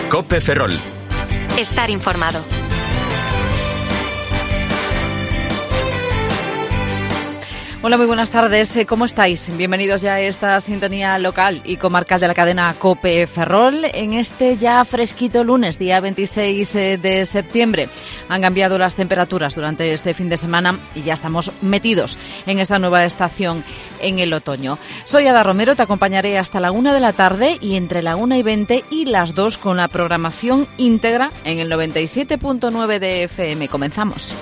COPE Ferrol. Estar informado. Hola, muy buenas tardes. ¿Cómo estáis? Bienvenidos ya a esta sintonía local y comarcal de la cadena COPE Ferrol en este ya fresquito lunes, día 26 de septiembre. Han cambiado las temperaturas durante este fin de semana y ya estamos metidos en esta nueva estación en el otoño. Soy Ada Romero, te acompañaré hasta la 1 de la tarde y entre la 1:20 y las 2 con la programación íntegra en el 97.9 de FM. Comenzamos.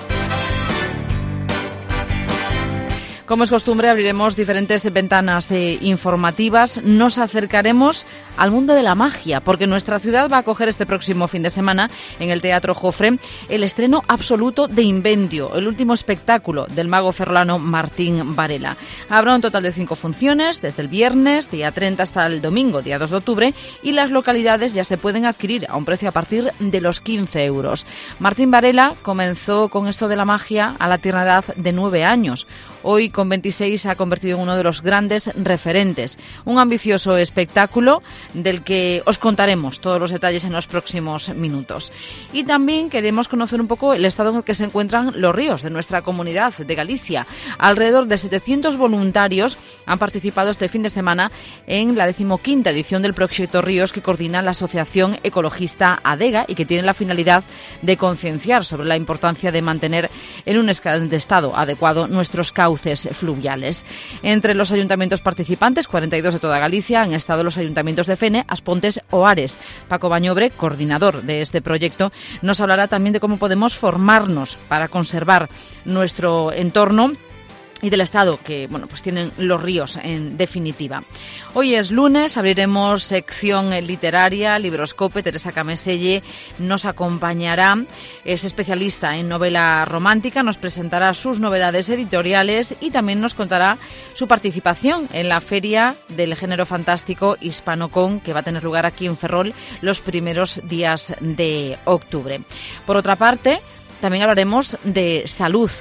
Como es costumbre, abriremos diferentes ventanas informativas. Nos acercaremos al mundo de la magia, porque nuestra ciudad va a acoger este próximo fin de semana en el Teatro Jofre el estreno absoluto de Invendio, el último espectáculo del mago ferrolano Martín Varela. Habrá un total de 5 funciones, desde el viernes, día 30, hasta el domingo, día 2 de octubre, y las localidades ya se pueden adquirir a un precio a partir de los 15 euros. Martín Varela comenzó con esto de la magia a la tierna edad de 9 años. Hoy, con 26, se ha convertido en uno de los grandes referentes. Un ambicioso espectáculo del que os contaremos todos los detalles en los próximos minutos. Y también queremos conocer un poco el estado en el que se encuentran los ríos de nuestra comunidad de Galicia. Alrededor de 700 voluntarios han participado este fin de semana en la 15ª edición del Proxecto Ríos que coordina la Asociación Ecologista ADEGA y que tiene la finalidad de concienciar sobre la importancia de mantener en un estado adecuado nuestros cauces fluviales. Entre los ayuntamientos participantes, 42 de toda Galicia, han estado los ayuntamientos de Fene, Aspontes o Ares. Paco Bañobre, coordinador de este proyecto, nos hablará también de cómo podemos formarnos para conservar nuestro entorno y del estado que pues tienen los ríos en definitiva. Hoy es lunes, abriremos sección literaria, Libroscope. Teresa Cameselle nos acompañará, es especialista en novela romántica, nos presentará sus novedades editoriales y también nos contará su participación en la Feria del Género Fantástico HispanoCon, que va a tener lugar aquí en Ferrol los primeros días de octubre. Por otra parte, también hablaremos de salud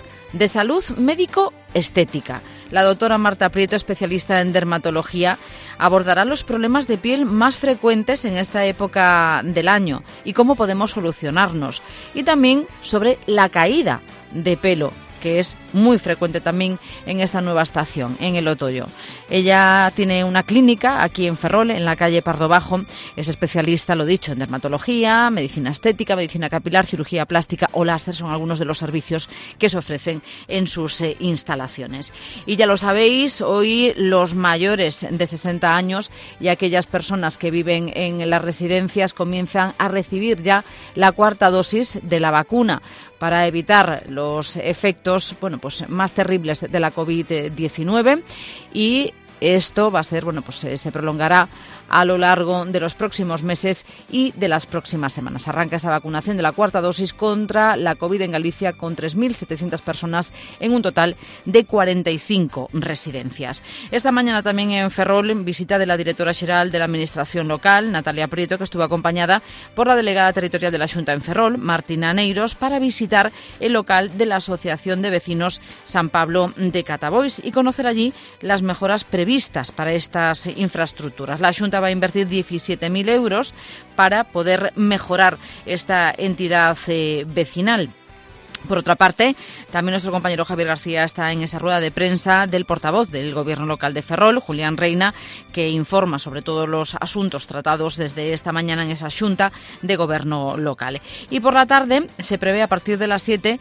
médico-estética. La doctora Marta Prieto, especialista en dermatología, abordará los problemas de piel más frecuentes en esta época del año y cómo podemos solucionarnos. Y también sobre la caída de pelo, que es muy frecuente también en esta nueva estación, en el otoño. Ella tiene una clínica aquí en Ferrol, en la calle Pardo Bajo. Es especialista, lo dicho, en dermatología, medicina estética, medicina capilar, cirugía plástica o láser. Son algunos de los servicios que se ofrecen en sus instalaciones. Y ya lo sabéis, hoy los mayores de 60 años y aquellas personas que viven en las residencias comienzan a recibir ya la 4ª dosis de la vacuna para evitar los efectos más terribles de la COVID-19 y esto va a ser, se prolongará a lo largo de los próximos meses y de las próximas semanas. Arranca esa vacunación de la 4ª dosis contra la COVID en Galicia con 3.700 personas en un total de 45 residencias. Esta mañana también en Ferrol, visita de la directora xeral de la Administración local, Natalia Prieto, que estuvo acompañada por la delegada territorial de la Xunta en Ferrol, Martina Neiros, para visitar el local de la Asociación de Vecinos San Pablo de Catabois y conocer allí las mejoras previstas para estas infraestructuras. La Xunta va a invertir 17.000 euros para poder mejorar esta entidad vecinal. Por otra parte, también nuestro compañero Javier García está en esa rueda de prensa del portavoz del Gobierno local de Ferrol, Julián Reina, que informa sobre todos los asuntos tratados desde esta mañana en esa Xunta de Gobierno local. Y por la tarde se prevé a partir de las 7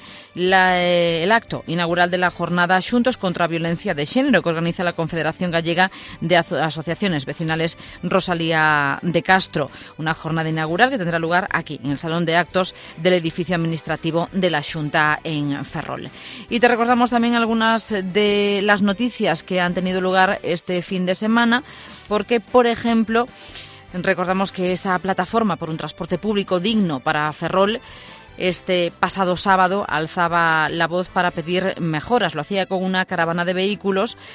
el acto inaugural de la jornada Xuntos contra a Violencia de Xénero que organiza la Confederación Gallega de Asociaciones Vecinales Rosalía de Castro. Una jornada inaugural que tendrá lugar aquí, en el Salón de Actos del edificio administrativo de la Xunta en Ferrol. Y te recordamos también algunas de las noticias que han tenido lugar este fin de semana, porque, por ejemplo, recordamos que esa plataforma por un transporte público digno para Ferrol este pasado sábado alzaba la voz para pedir mejoras. Lo hacía con una caravana de vehículos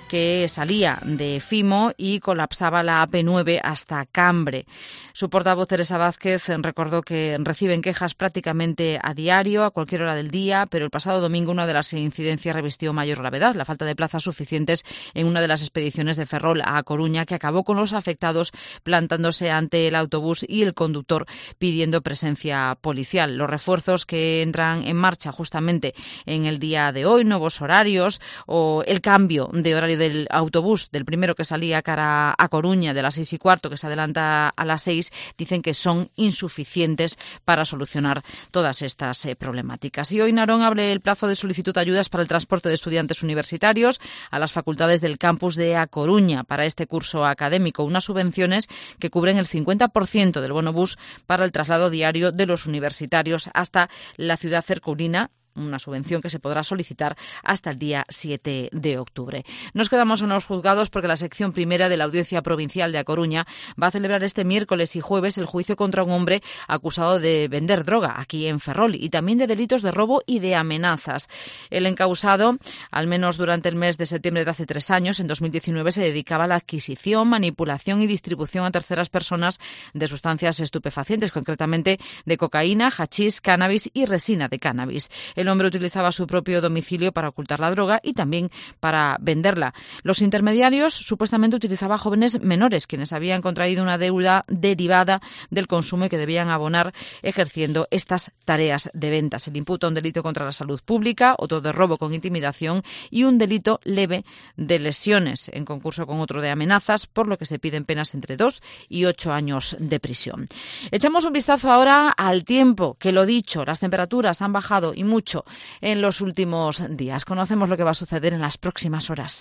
que salía de Fimo y colapsaba la AP9 hasta Cambre. Su portavoz, Teresa Vázquez, recordó que reciben quejas prácticamente a diario, a cualquier hora del día, pero el pasado domingo una de las incidencias revistió mayor gravedad, la falta de plazas suficientes en una de las expediciones de Ferrol a Coruña, que acabó con los afectados plantándose ante el autobús y el conductor pidiendo presencia policial. Los refuerzos que entran en marcha justamente en el día de hoy, nuevos horarios o el cambio de horario del autobús, del primero que salía cara a Coruña de las 6:15, que se adelanta a las 6, dicen que son insuficientes para solucionar todas estas problemáticas. Y hoy Narón abre el plazo de solicitud de ayudas para el transporte de estudiantes universitarios a las facultades del campus de A Coruña para este curso académico, unas subvenciones que cubren el 50% del bono bus para el traslado diario de los universitarios hasta la ciudad cercaurina, una subvención que se podrá solicitar hasta el día 7 de octubre. Nos quedamos en los juzgados porque la sección primera de la Audiencia Provincial de A Coruña va a celebrar este miércoles y jueves el juicio contra un hombre acusado de vender droga aquí en Ferrol y también de delitos de robo y de amenazas. El encausado, al menos durante el mes de septiembre de hace 3 años, en 2019, se dedicaba a la adquisición, manipulación y distribución a terceras personas de sustancias estupefacientes, concretamente de cocaína, hachís, cannabis y resina de cannabis. El hombre utilizaba su propio domicilio para ocultar la droga y también para venderla. Los intermediarios supuestamente utilizaban a jóvenes menores, quienes habían contraído una deuda derivada del consumo y que debían abonar ejerciendo estas tareas de venta. Se le imputa un delito contra la salud pública, otro de robo con intimidación y un delito leve de lesiones, en concurso con otro de amenazas, por lo que se piden penas entre 2 y 8 años de prisión. Echamos un vistazo ahora al tiempo, que lo dicho, las temperaturas han bajado y mucho en los últimos días. Conocemos lo que va a suceder en las próximas horas.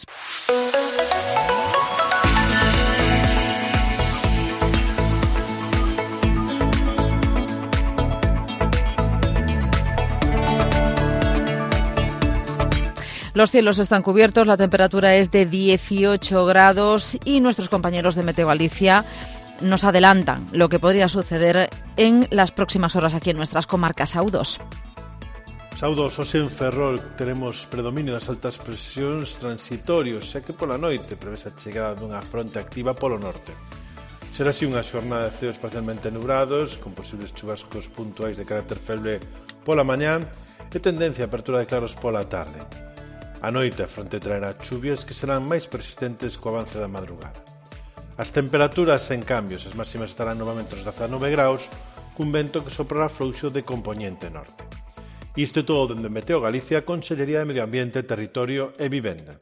Los cielos están cubiertos, la temperatura es de 18 grados y nuestros compañeros de Meteo Galicia nos adelantan lo que podría suceder en las próximas horas aquí en nuestras comarcas. Saúdos. Saudos, hoxe en Ferrol teremos predominio das altas presións transitorios, xa que pola noite prevese a chegada dunha fronte activa polo norte. Será así unha xornada de ceos parcialmente nubrados, con posibles chubascos puntuais de carácter feble pola mañá e tendencia a apertura de claros pola tarde. A noite a fronte traerá chuvias que serán máis persistentes co avance da madrugada. As temperaturas, en cambios, as máximas estarán novamente aos 19 graus, cun vento que soprará frouxo de compoñente norte. Isto é todo dende Meteo Galicia, Consellería de Medio Ambiente, Territorio e Vivenda.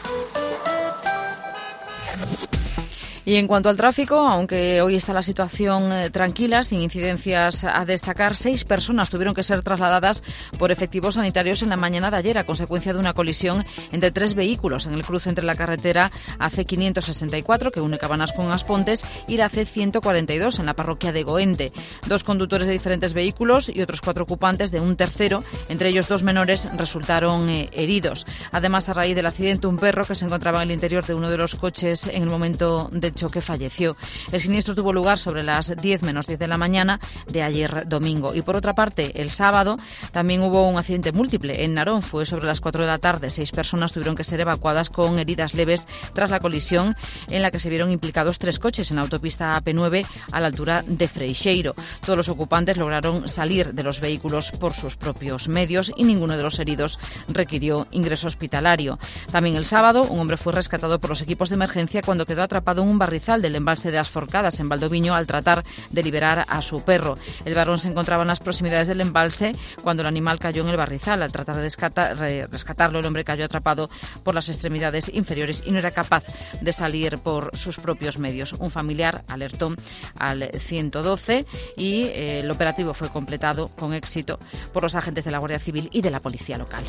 Y en cuanto al tráfico, aunque hoy está la situación tranquila, sin incidencias a destacar, 6 personas tuvieron que ser trasladadas por efectivos sanitarios en la mañana de ayer a consecuencia de una colisión entre 3 vehículos en el cruce entre la carretera AC564, que une Cabanas con Aspontes, y la C142 en la parroquia de Goente. 2 conductores de diferentes vehículos y otros 4 ocupantes de un tercero, entre ellos 2 menores, resultaron heridos. Además, a raíz del accidente, un perro que se encontraba en el interior de uno de los coches en el momento del choque falleció. El siniestro tuvo lugar sobre las 10 menos 10 de la mañana de ayer domingo. Y por otra parte, el sábado también hubo un accidente múltiple. En Narón fue sobre las 4 de la tarde. 6 personas tuvieron que ser evacuadas con heridas leves tras la colisión en la que se vieron implicados 3 coches en la autopista AP9 a la altura de Freixeiro. Todos los ocupantes lograron salir de los vehículos por sus propios medios y ninguno de los heridos requirió ingreso hospitalario. También el sábado, un hombre fue rescatado por los equipos de emergencia cuando quedó atrapado en un barrizal del embalse de As Forcadas en Valdoviño al tratar de liberar a su perro. El varón se encontraba en las proximidades del embalse cuando el animal cayó en el barrizal. Al tratar de rescatarlo, el hombre cayó atrapado por las extremidades inferiores y no era capaz de salir por sus propios medios. Un familiar alertó al 112 y el operativo fue completado con éxito por los agentes de la Guardia Civil y de la Policía Local.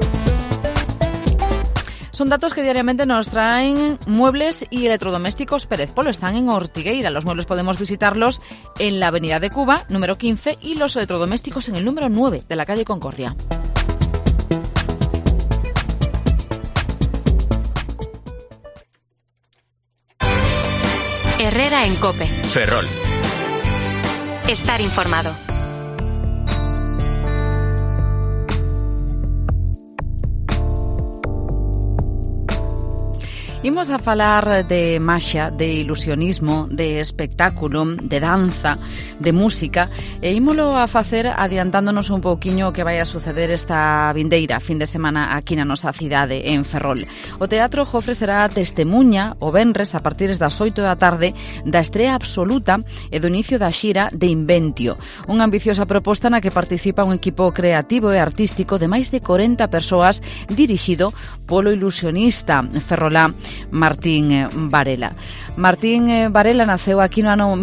Son datos que diariamente nos traen Muebles y Electrodomésticos Pérez Polo. Están en Ortigueira. Los muebles podemos visitarlos en la Avenida de Cuba, número 15, y los electrodomésticos en el número 9 de la calle Concordia. Herrera en COPE. Ferrol. Estar informado. Imos a falar de maxia, de ilusionismo, de espectáculo, de danza, de música, e ímolo a facer adiantándonos un pouquiño o que vai a suceder esta vindeira fin de semana aquí na nosa cidade, en Ferrol. O Teatro Jofre será testemuña o venres a partir das 8 da tarde da estrea absoluta e do inicio da xira de Inventio, unha ambiciosa proposta na que participa un equipo creativo e artístico de máis de 40 persoas dirixido polo ilusionista ferrolá Martín Varela. Martín Varela naceu aquí no ano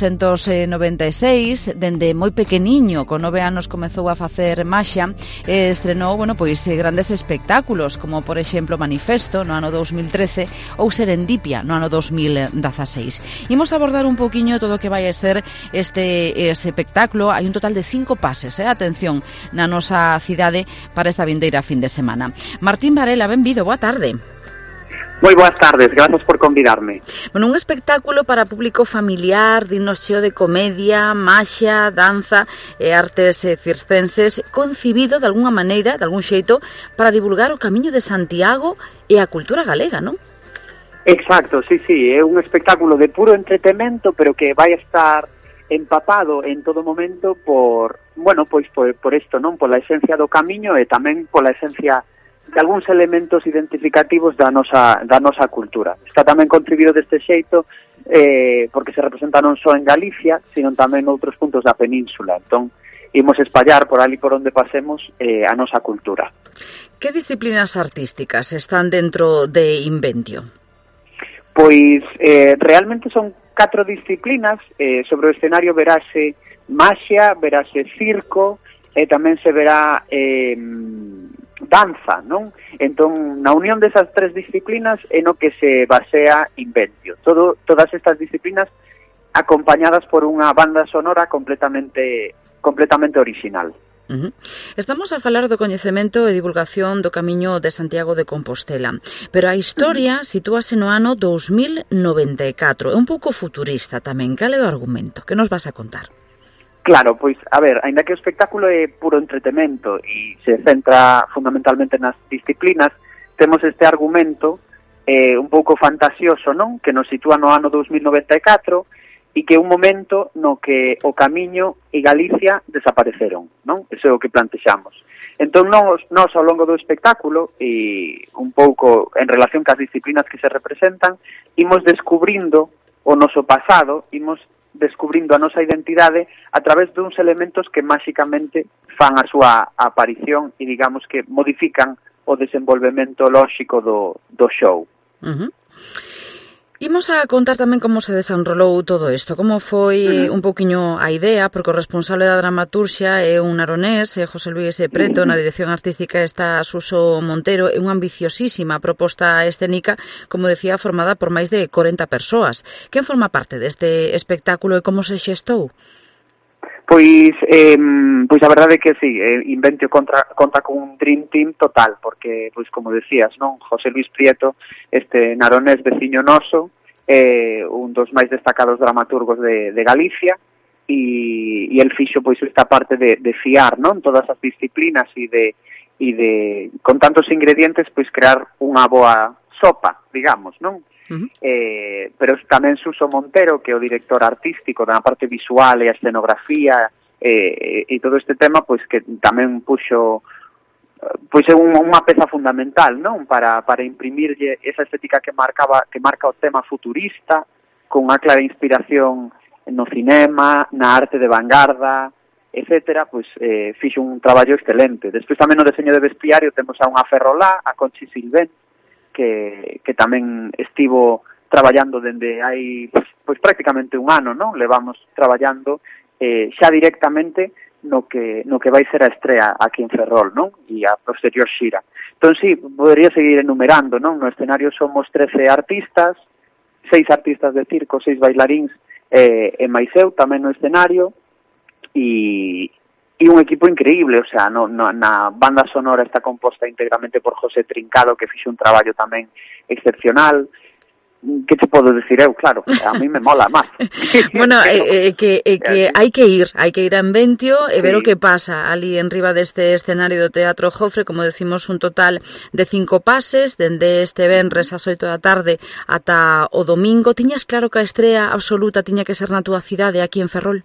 1996, dende moi pequeniño, con 9 anos comezou a facer maxia e estrenou, grandes espectáculos, como por exemplo Manifesto no ano 2013 ou Serendipia no ano 2016. Imos abordar un pouquiño todo o que vai a ser este espectáculo. Hai un total de 5 pases, atención, na nosa cidade para esta vindeira fin de semana. Martín Varela, benvido, boa tarde. Moi boas tardes, gracias por convidarme. Bueno, un espectáculo para público familiar, digno xeo de comedia, maxia, danza e artes circenses, concibido de alguna maneira, de algún xeito, para divulgar o Camiño de Santiago e a cultura galega, non? Exacto, sí, é un espectáculo de puro entretemento, pero que vai a estar empapado en todo momento por isto, non? Pola esencia do camiño e tamén pola esencia de algúns elementos identificativos da nosa cultura. Está tamén contribuído deste xeito porque se representa non só en Galicia, sino tamén noutros puntos da península. Entón, imos espallar por ali por onde pasemos a nosa cultura. Que disciplinas artísticas están dentro de Inventio? Pois realmente son 4 disciplinas. Sobre o escenario verase maxia, verase circo e tamén se verá danza, non? Entón, na unión desas 3 disciplinas é no que se basea Inventio. Todas estas disciplinas acompañadas por unha banda sonora completamente original. Estamos a falar do coñecemento e divulgación do Camiño de Santiago de Compostela, pero a historia sitúase no ano 2094. É un pouco futurista tamén. Cal é o argumento? Que nos vas a contar? Claro, pois, a ver, aínda que o espectáculo é puro entretemento e se centra fundamentalmente nas disciplinas, temos este argumento un pouco fantasioso, non? Que nos sitúa no ano 2094 e que é un momento no que o Camiño e Galicia desapareceron, non? Eso é o que plantexamos. Entón, nós ao longo do espectáculo e un pouco en relación cas disciplinas que se representan, imos descubrindo o noso pasado, imos descubrindo a nosa identidade a través duns elementos que máxicamente fan a súa aparición e digamos que modifican o desenvolvemento lóxico do show. Imos a contar tamén como se desenrolou todo isto, como foi un pouquiño a idea, porque o responsable da dramaturxia é un aronés, José Luis Preto, na dirección artística está Suso Montero, é unha ambiciosísima proposta escénica, como decía, formada por máis de 40 persoas. Quen forma parte deste espectáculo e como se xestou? Pois a verdade é que sí, Inventio conta con un dream team total, porque, pois como decías, non, José Luis Prieto, este naronés veciño noso, un dos máis destacados dramaturgos de Galicia, e el fixo pois esta parte de fiar, non, todas as disciplinas e de con tantos ingredientes pois crear unha boa sopa, digamos, non? Pero tamén Suso Montero, que é o director artístico da parte visual e a escenografía e todo este tema, pois que tamén puxo pois é unha peza fundamental, non? Para imprimirlle esa estética que marca o tema futurista, con unha clara inspiración no cinema, na arte de vanguarda, etcétera, pois fixo un traballo excelente. Despois tamén no deseño de vestiario temos a unha ferrolá, a Conchi Silvén, que tamén estivo traballando dende hai pois prácticamente un ano, non? Levamos traballando xa directamente no que vai ser a estrea aquí en Ferrol, non? E a posterior xira. Entón, sí, podría seguir enumerando, non? No escenario somos 13 artistas, 6 artistas de circo, 6 bailaríns e máis eu tamén no escenario, e un equipo increíble, o sea, na banda sonora está composta íntegramente por José Trincado, que fixo un traballo tamén excepcional. que te podo decir eu, claro, a mí me mola máis. Bueno, que hai que ir a Enventio e ver o que pasa ali en riba deste escenario do Teatro Jofre, como decimos, un total de 5 pases, dende este venres ás 8 da tarde ata o domingo. Tiñas claro que a estrea absoluta tiña que ser na túa cidade, aquí en Ferrol?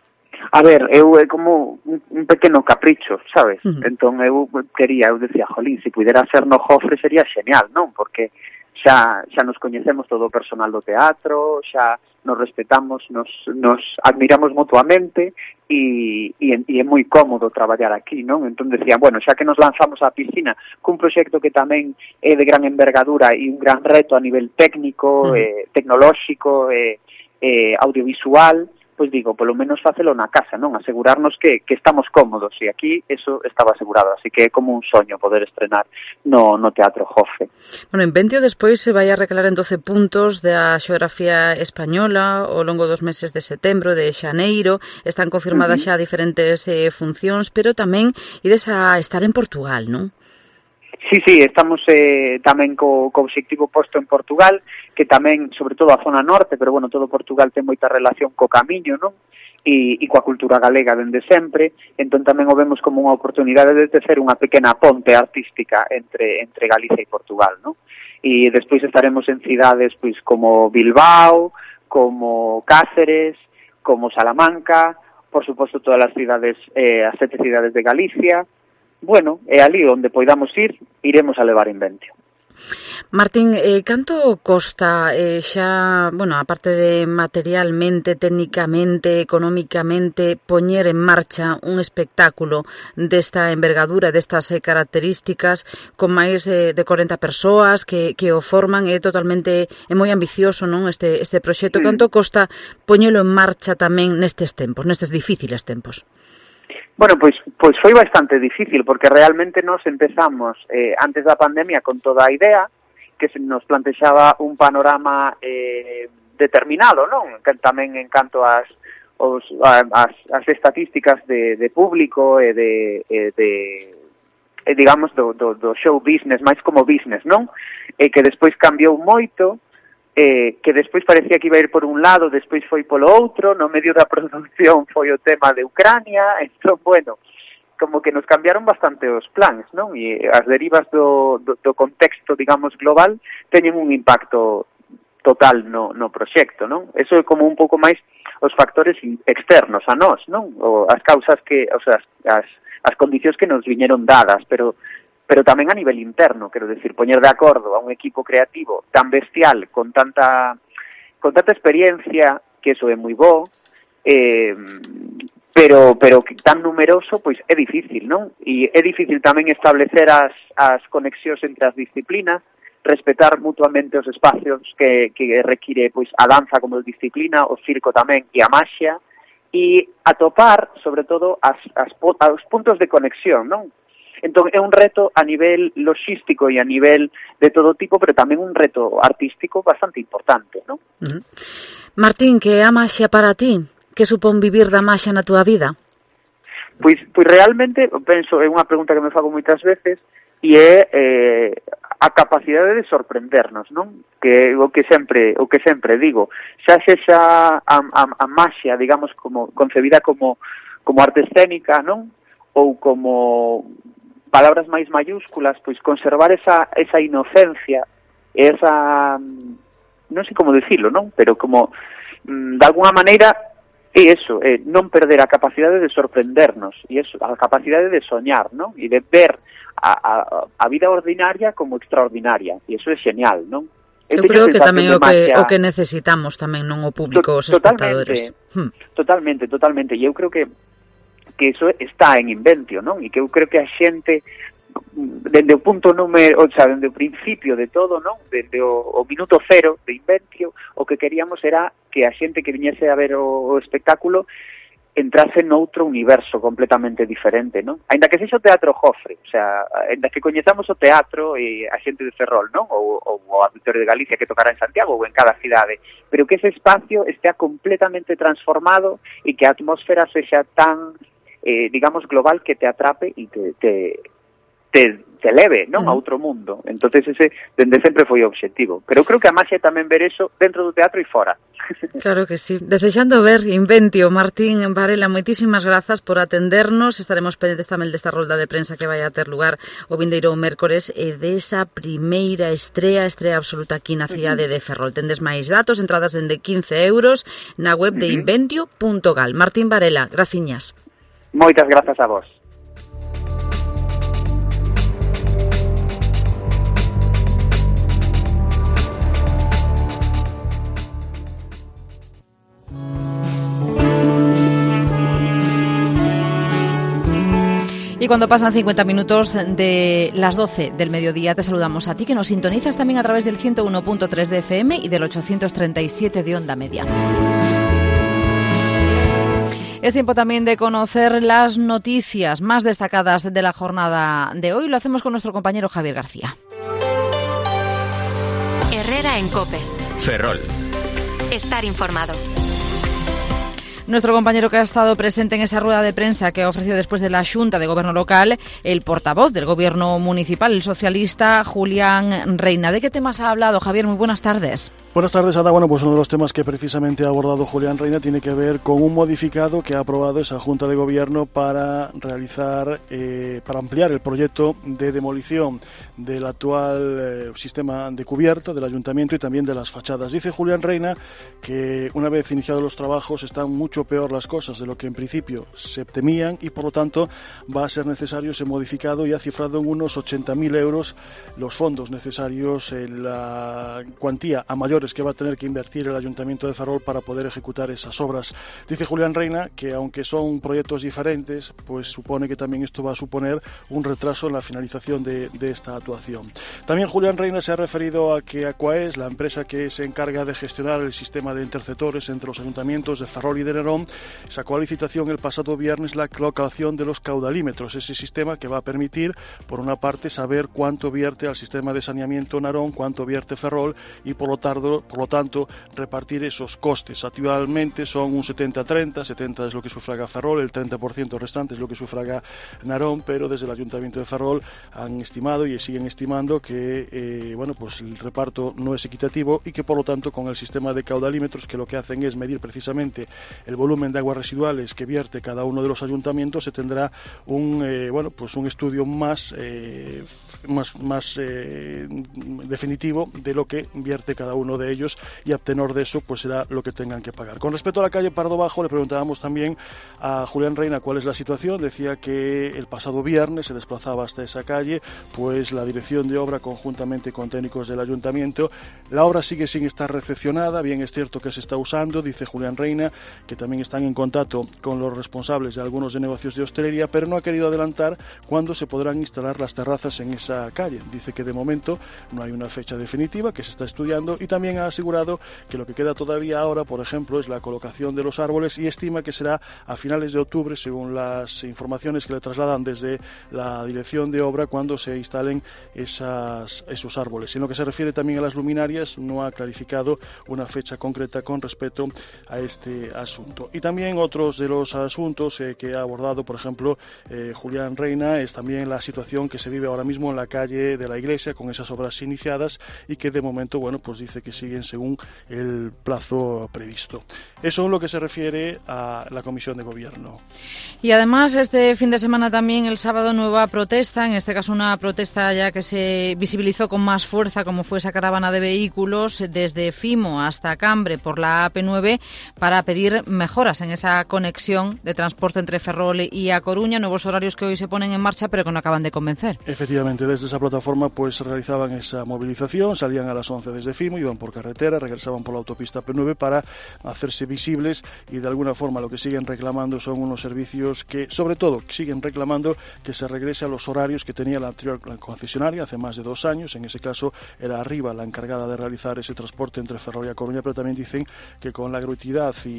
A ver, eu é como un pequeno capricho, sabes? Entón eu decía, jolín, se pudera ser no Jofre sería genial, non? Porque xa nos coñecemos todo o personal do teatro, xa nos respetamos, nos admiramos mutuamente e é moi cómodo traballar aquí, non? Entón decía, bueno, xa que nos lanzamos á piscina cun proxecto que tamén é de gran envergadura e un gran reto a nivel técnico, tecnolóxico, audiovisual, pois digo, polo menos facelo na casa, non? Asegurarnos que estamos cómodos, e aquí eso estaba asegurado, así que é como un soño poder estrenar no Teatro Jofre. Bueno, Enventio despois se vai a recalar en 12 puntos da xeografía española ao longo dos meses de setembro, de xaneiro, están confirmadas xa diferentes funcións, pero tamén ides a estar en Portugal, non? Sí, estamos tamén co obxectivo posto en Portugal, que tamén, sobre todo a zona norte, pero bueno, todo Portugal ten moita relación co camiño, non? E coa cultura galega dende sempre, entón tamén o vemos como unha oportunidade de tecer unha pequena ponte artística entre Galicia e Portugal, non? E despois estaremos en cidades pois como Bilbao, como Cáceres, como Salamanca, por suposto todas as cidades, as 7 cidades de Galicia. Bueno, é ali onde poidamos ir, iremos a levar Enventio. Martín, canto costa xa, bueno, aparte de materialmente, técnicamente, económicamente, poñer en marcha un espectáculo desta envergadura, destas características, con máis de 40 persoas que o forman, é moi ambicioso, non, este proxecto. Canto costa poñelo en marcha tamén nestes tempos, nestes difíciles tempos? Bueno, pois foi bastante difícil, porque realmente nos empezamos antes da pandemia con toda a idea, que se nos plantexaba un panorama determinado, non? Que tamén en canto as estatísticas de público e digamos do show business, máis como business, non? Que despois cambiou moito, que despois parecía que iba a ir por un lado, despois foi polo outro, no medio da produción foi o tema de Ucrania, entón, bueno, como que nos cambiaron bastante os plans, non? E as derivas do contexto, digamos, global, teñen un impacto total no proxecto, non? Eso é como un pouco máis os factores externos a nós, non? As causas as condicións que nos viñeron dadas, pero tamén a nivel interno, quero decir, poñer de acordo a un equipo creativo tan bestial, con tanta experiencia, que eso é moi bo, pero tan numeroso, pois é difícil, non? E é difícil tamén establecer as conexións entre as disciplinas, respetar mutuamente os espacios que require pois a danza como disciplina, o circo tamén e a maxia, e atopar, sobre todo, os puntos de conexión, non? Entón, é un reto a nivel logístico e a nivel de todo tipo, pero tamén un reto artístico bastante importante, non? Martín, que é a maxia para ti? Que supón vivir da maxia na túa vida? Pois realmente, penso, é unha pregunta que me fago moitas veces, e é a capacidade de sorprendernos, non? Que o que sempre digo, xa sexa a maxia, digamos, como concebida como arte escénica, non? Ou como palabras máis mayúsculas, pois conservar esa inocencia, esa, non sei como dicilo, non? Pero como, de alguna maneira, é eso, non perder a capacidade de sorprendernos, e eso, a capacidade de soñar, non? E de ver a vida ordinaria como extraordinaria, e eso é genial, non? Eu creo que tamén o que necesitamos tamén, non o público, os espectadores. Totalmente, e eu creo que iso está en Enventio, non? E que eu creo que a xente, dende o punto número, o sea, dende o principio de todo, non? Dende o minuto cero de Enventio, o que queríamos era que a xente que viñese a ver o espectáculo entrase noutro universo completamente diferente, non? Ainda que sexa o Teatro Jofre, o sea, ainda que coñezamos o teatro e a xente de Ferrol, non? Ou o Auditorio de Galicia que tocará en Santiago ou en cada cidade, pero que ese espacio estea completamente transformado e que a atmósfera sexa tan digamos, global, que te atrape e te se leve, non, a outro mundo. Entonces ese dende sempre foi o obxectivo. Pero creo que a máxia tamén ver eso dentro do teatro e fora. Claro que sí. Desexando ver Inventio. Martín Varela, moitísimas grazas por atendernos. Estaremos pendentes tamén desta rolda de prensa que vai a ter lugar o vindeiro mércores e desa primeira estrea absoluta aquí na cidade de Ferrol. Tendes máis datos, entradas dende 15 euros na web de inventio.gal. Martín Varela, graciñas. Moitas grazas a vos. Y cuando pasan 50 minutos de las 12 del mediodía, te saludamos a ti, que nos sintonizas también a través del 101.3 de FM y del 837 de onda media. Es tiempo también de conocer las noticias más destacadas de la jornada de hoy. Lo hacemos con nuestro compañero Javier García. Herrera en COPE. Ferrol. Estar informado. Nuestro compañero que ha estado presente en esa rueda de prensa que ha ofrecido después de la Xunta de Gobierno Local, el portavoz del Gobierno Municipal, el socialista Julián Reina. ¿De qué temas ha hablado, Javier? Muy buenas tardes. Buenas tardes, Ada. Bueno, pues uno de los temas que precisamente ha abordado Julián Reina tiene que ver con un modificado que ha aprobado esa Junta de Gobierno para realizar, para ampliar el proyecto de demolición del actual sistema de cubierta del Ayuntamiento y también de las fachadas. Dice Julián Reina que una vez iniciados los trabajos están mucho peor las cosas de lo que en principio se temían y por lo tanto va a ser necesario ese modificado y ha cifrado en unos 80.000 euros los fondos necesarios, la cuantía a mayores que va a tener que invertir el Ayuntamiento de Ferrol para poder ejecutar esas obras. Dice Julián Reina que aunque son proyectos diferentes, pues supone que también esto va a suponer un retraso en la finalización de esta actuación. También Julián Reina se ha referido a que Aquaes, la empresa que se encarga de gestionar el sistema de interceptores entre los ayuntamientos de Ferrol y de Nerón, sacó a licitación el pasado viernes la colocación de los caudalímetros, ese sistema que va a permitir, por una parte, saber cuánto vierte al sistema de saneamiento Narón, cuánto vierte Ferrol y por lo tanto repartir esos costes. Actualmente son un 70-30, 70 es lo que sufraga Ferrol, el 30% restante es lo que sufraga Narón, pero desde el Ayuntamiento de Ferrol han estimado y siguen estimando que pues el reparto no es equitativo y que por lo tanto con el sistema de caudalímetros, que lo que hacen es medir precisamente el volumen de aguas residuales que vierte cada uno de los ayuntamientos, se tendrá un estudio más definitivo de lo que vierte cada uno de ellos y a tenor de eso pues será lo que tengan que pagar. Con respecto a la calle Pardo Bajo, le preguntábamos también a Julián Reina cuál es la situación. Decía que el pasado viernes se desplazaba hasta esa calle, pues la dirección de obra conjuntamente con técnicos del ayuntamiento. La obra sigue sin estar recepcionada, bien es cierto que se está usando, dice Julián Reina, que también están en contacto con los responsables de algunos de negocios de hostelería, pero no ha querido adelantar cuándo se podrán instalar las terrazas en esa calle. Dice que de momento no hay una fecha definitiva, que se está estudiando, y también ha asegurado que lo que queda todavía ahora, por ejemplo, es la colocación de los árboles y estima que será a finales de octubre, según las informaciones que le trasladan desde la dirección de obra, cuando se instalen esos árboles. En lo que se refiere también a las luminarias, no ha clarificado una fecha concreta con respecto a este asunto. Y también otros de los asuntos que ha abordado, por ejemplo, Julián Reina, es también la situación que se vive ahora mismo en la calle de la Iglesia con esas obras iniciadas y que de momento, pues dice que siguen según el plazo previsto. Eso es lo que se refiere a la Comisión de Gobierno. Y además este fin de semana también, el sábado, nueva protesta, en este caso una protesta ya que se visibilizó con más fuerza, como fue esa caravana de vehículos desde Fimo hasta Cambre por la AP9 para pedir mejoras en esa conexión de transporte entre Ferrol y A Coruña, nuevos horarios que hoy se ponen en marcha pero que no acaban de convencer. Efectivamente, desde esa plataforma pues realizaban esa movilización, salían a las 11 desde Fimo, iban por carretera, regresaban por la autopista P9 para hacerse visibles y de alguna forma lo que siguen reclamando son unos servicios que, sobre todo, siguen reclamando que se regrese a los horarios que tenía la anterior concesionaria hace más de 2 años. En ese caso era Arriba la encargada de realizar ese transporte entre Ferrol y A Coruña, pero también dicen que con la gratuidad y las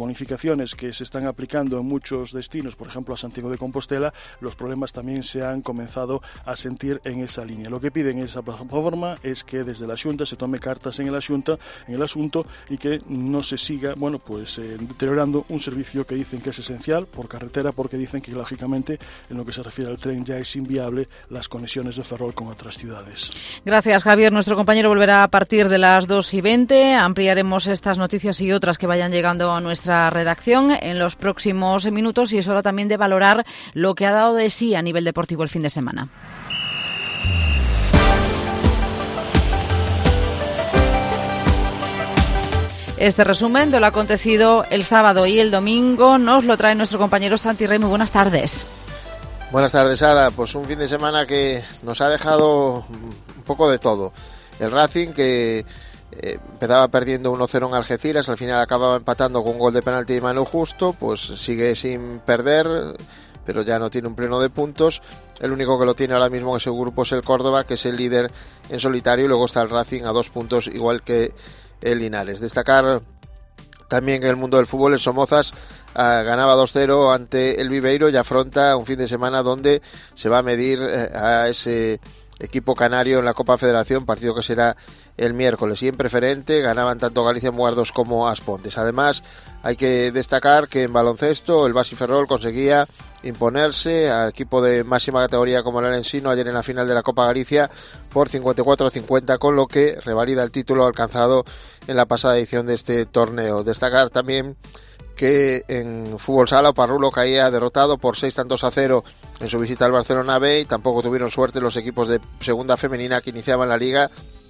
bonificaciones que se están aplicando en muchos destinos, por ejemplo a Santiago de Compostela, los problemas también se han comenzado a sentir en esa línea. Lo que piden en esa plataforma es que desde la Xunta se tome cartas en el asunto y que no se siga deteriorando un servicio que dicen que es esencial por carretera, porque dicen que lógicamente en lo que se refiere al tren ya es inviable las conexiones de Ferrol con otras ciudades. Gracias, Javier. Nuestro compañero volverá a partir de las 2:20. Ampliaremos estas noticias y otras que vayan llegando a nuestra redacción en los próximos minutos, y es hora también de valorar lo que ha dado de sí a nivel deportivo el fin de semana. Este resumen de lo acontecido el sábado y el domingo nos lo trae nuestro compañero Santi Rey. Muy buenas tardes. Buenas tardes, Ada. Pues un fin de semana que nos ha dejado un poco de todo. El Racing, que empezaba perdiendo 1-0 en Algeciras, al final acababa empatando con un gol de penalti de Manu Justo, pues sigue sin perder, pero ya no tiene un pleno de puntos. El único que lo tiene ahora mismo en ese grupo es el Córdoba, que es el líder en solitario, y luego está el Racing a 2 puntos, igual que el Linares. Destacar también que en el mundo del fútbol el Somozas ganaba 2-0 ante el Viveiro y afronta un fin de semana donde se va a medir a ese equipo canario en la Copa Federación, partido que será el miércoles. Y en preferente ganaban tanto Galicia Muardos como Aspontes. Además, hay que destacar que en baloncesto el Basi Ferrol conseguía imponerse al equipo de máxima categoría como el Ensino ayer en la final de la Copa Galicia por 54-50, con lo que revalida el título alcanzado en la pasada edición de este torneo. Destacar también que en fútbol sala Oparrulo caía derrotado por 6-0 en su visita al Barcelona B, y tampoco tuvieron suerte los equipos de segunda femenina que iniciaban la liga,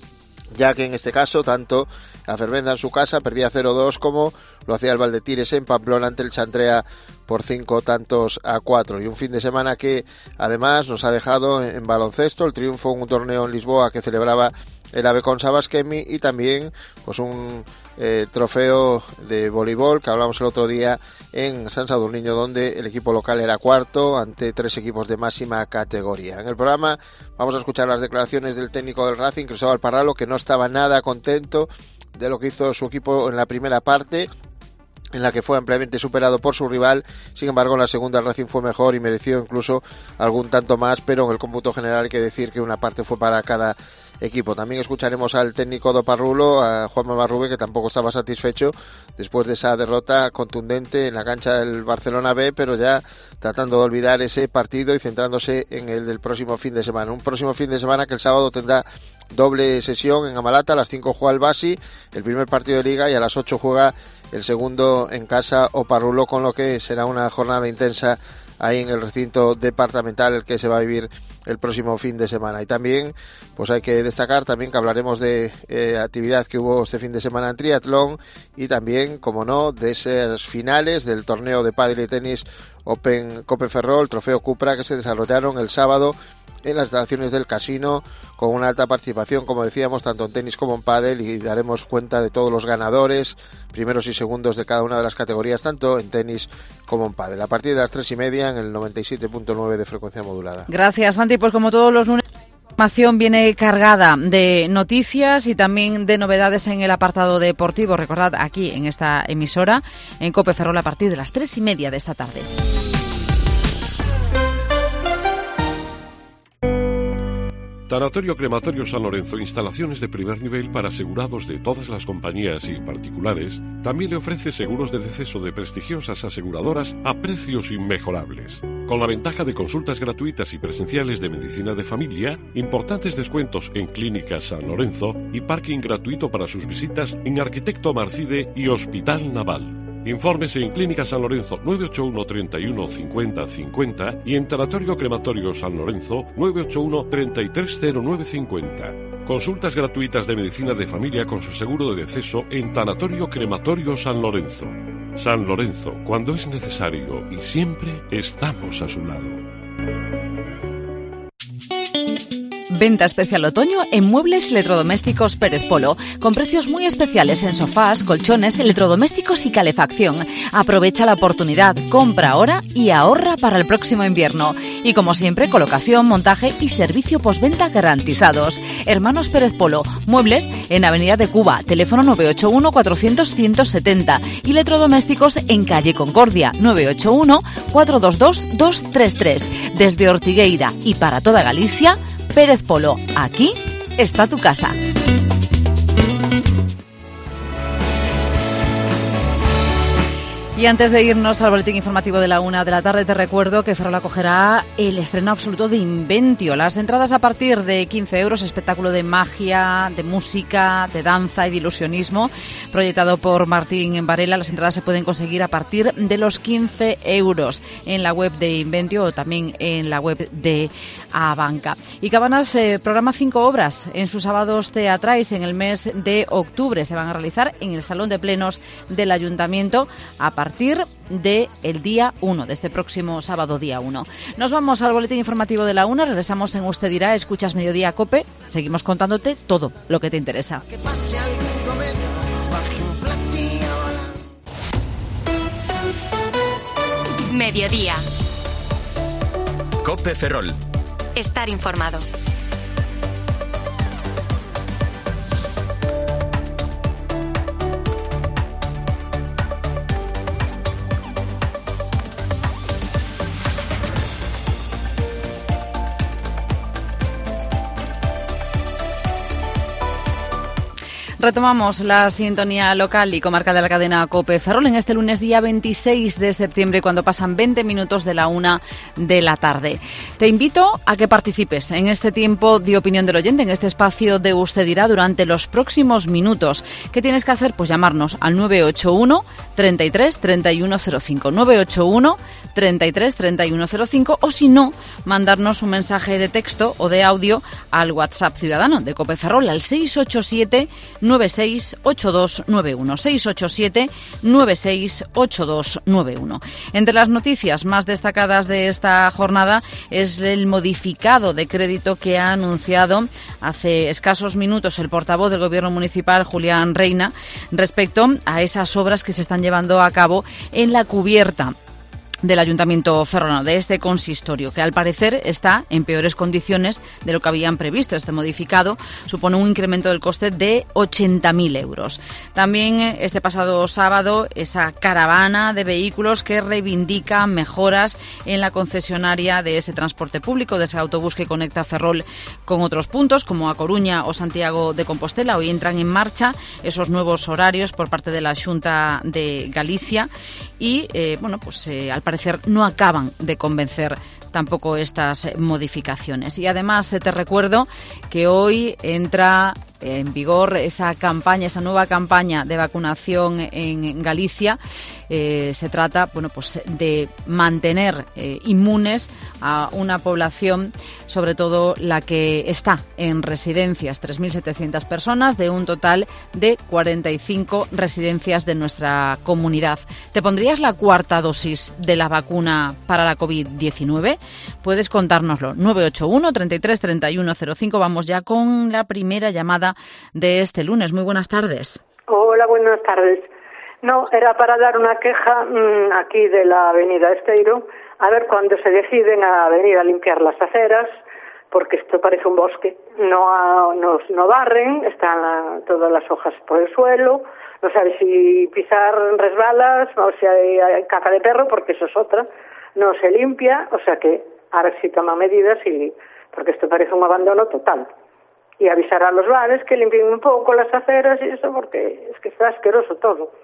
ya que en este caso tanto la Fervenda en su casa perdía 0-2 como lo hacía el Valdetires en Pamplona ante el Chantrea por 5-4. Y un fin de semana que además nos ha dejado en baloncesto el triunfo en un torneo en Lisboa que celebraba el Avecon Sabaskemi, y también pues un trofeo de voleibol que hablamos el otro día en San Sadurniño, donde el equipo local era cuarto ante 3 equipos de máxima categoría. En el programa vamos a escuchar las declaraciones del técnico del Racing, Cristóbal Parralo, que no estaba nada contento de lo que hizo su equipo en la primera parte, en la que fue ampliamente superado por su rival. Sin embargo, en la segunda el Racing fue mejor y mereció incluso algún tanto más, pero en el cómputo general hay que decir que una parte fue para cada equipo. También escucharemos al técnico do Parrulo, a Juanma Barrube, que tampoco estaba satisfecho después de esa derrota contundente en la cancha del Barcelona B, pero ya tratando de olvidar ese partido y centrándose en el del próximo fin de semana. Un próximo fin de semana que el sábado tendrá doble sesión en Amalata. A las 5 juega el Basi, el primer partido de Liga, y a las 8 juega el segundo en casa Oparrulo, con lo que será una jornada intensa ahí en el recinto departamental, el que se va a vivir el próximo fin de semana. Y también pues hay que destacar también que hablaremos de actividad que hubo este fin de semana en triatlón, y también, como no, de esas finales del torneo de pádel y tenis Open Cope Ferrol, Trofeo Cupra, que se desarrollaron el sábado en las instalaciones del casino, con una alta participación, como decíamos, tanto en tenis como en pádel, y daremos cuenta de todos los ganadores, primeros y segundos de cada una de las categorías, tanto en tenis como en pádel. A partir de las 3:30 en el 97.9 de frecuencia modulada. Gracias, Santi. Pues como todos los lunes, la información viene cargada de noticias y también de novedades en el apartado deportivo. Recordad, aquí en esta emisora, en Cope Ferrol, a partir de las 3:30 de esta tarde. Tanatorio Crematorio San Lorenzo, instalaciones de primer nivel para asegurados de todas las compañías y particulares, también le ofrece seguros de deceso de prestigiosas aseguradoras a precios inmejorables. Con la ventaja de consultas gratuitas y presenciales de medicina de familia, importantes descuentos en Clínicas San Lorenzo y parking gratuito para sus visitas en Arquitecto Marcide y Hospital Naval. Infórmese en Clínica San Lorenzo 981 31 50 50 y en Tanatorio Crematorio San Lorenzo 981 3309 50. Consultas gratuitas de medicina de familia con su seguro de deceso en Tanatorio Crematorio San Lorenzo. San Lorenzo, cuando es necesario y siempre estamos a su lado. Venta especial otoño en muebles y electrodomésticos Pérez Polo, con precios muy especiales en sofás, colchones, electrodomésticos y calefacción. Aprovecha la oportunidad, compra ahora y ahorra para el próximo invierno. Y como siempre, colocación, montaje y servicio postventa garantizados. Hermanos Pérez Polo, muebles en Avenida de Cuba, teléfono 981 400 170 y electrodomésticos en calle Concordia, 981 422 233. Desde Ortigueira y para toda Galicia, Pérez Polo, aquí está tu casa. Y antes de irnos al boletín informativo de la 1 de la tarde, te recuerdo que Ferrol acogerá el estreno absoluto de Inventio. Las entradas a partir de 15 euros, espectáculo de magia, de música, de danza y de ilusionismo, proyectado por Martín Varela. Las entradas se pueden conseguir a partir de los 15 euros en la web de Inventio o también en la web de Abanca. Y Cabanas programa 5 obras en sus sábados teatrais en el mes de octubre. Se van a realizar en el Salón de Plenos del Ayuntamiento a partir del día 1, de este próximo sábado día 1. Nos vamos al boletín informativo de la 1, regresamos en Usted Dirá, escuchas Mediodía Cope, seguimos contándote todo lo que te interesa. Mediodía. Cope Ferrol. Estar informado. Retomamos la sintonía local y comarcal de la cadena COPE Ferrol en este lunes día 26 de septiembre, cuando pasan 20 minutos de la 1 de la tarde. Te invito a que participes en este tiempo de opinión del oyente, en este espacio de Usted Dirá durante los próximos minutos. ¿Qué tienes que hacer? Pues llamarnos al 981 33 3105, 981 33 3105, o si no, mandarnos un mensaje de texto o de audio al WhatsApp ciudadano de COPE Ferrol al 687 968291, 687 968291. Entre las noticias más destacadas de esta jornada es el modificado de crédito que ha anunciado hace escasos minutos el portavoz del Gobierno municipal, Julián Reina, respecto a esas obras que se están llevando a cabo en la cubierta del Ayuntamiento ferrolano, de este consistorio, que al parecer está en peores condiciones de lo que habían previsto. Este modificado supone un incremento del coste de 80.000 euros. También este pasado sábado, esa caravana de vehículos que reivindica mejoras en la concesionaria de ese transporte público, de ese autobús que conecta Ferrol con otros puntos, como A Coruña o Santiago de Compostela. Hoy entran en marcha esos nuevos horarios por parte de la Xunta de Galicia y, al parecer no acaban de convencer tampoco estas modificaciones. Y además te recuerdo que hoy entra en vigor esa campaña, esa nueva campaña de vacunación en Galicia. Se trata, de mantener inmunes a una población, sobre todo la que está en residencias, 3.700 personas de un total de 45 residencias de nuestra comunidad. ¿Te pondrías la cuarta dosis de la vacuna para la COVID-19? Puedes contárnoslo. 981 33 31 05. Vamos ya con la primera llamada de este lunes. Muy buenas tardes. Hola, buenas tardes. No, era para dar una queja aquí de la avenida Esteiro, a ver cuándo se deciden a venir a limpiar las aceras, porque esto parece un bosque. No barren, están todas las hojas por el suelo, no sabes si pisar resbalas o si hay caca de perro, porque eso es otra. No se limpia, o sea que a ver si toman medidas, porque esto parece un abandono total. Y avisar a los bares que limpien un poco las aceras y eso, porque es que está asqueroso todo.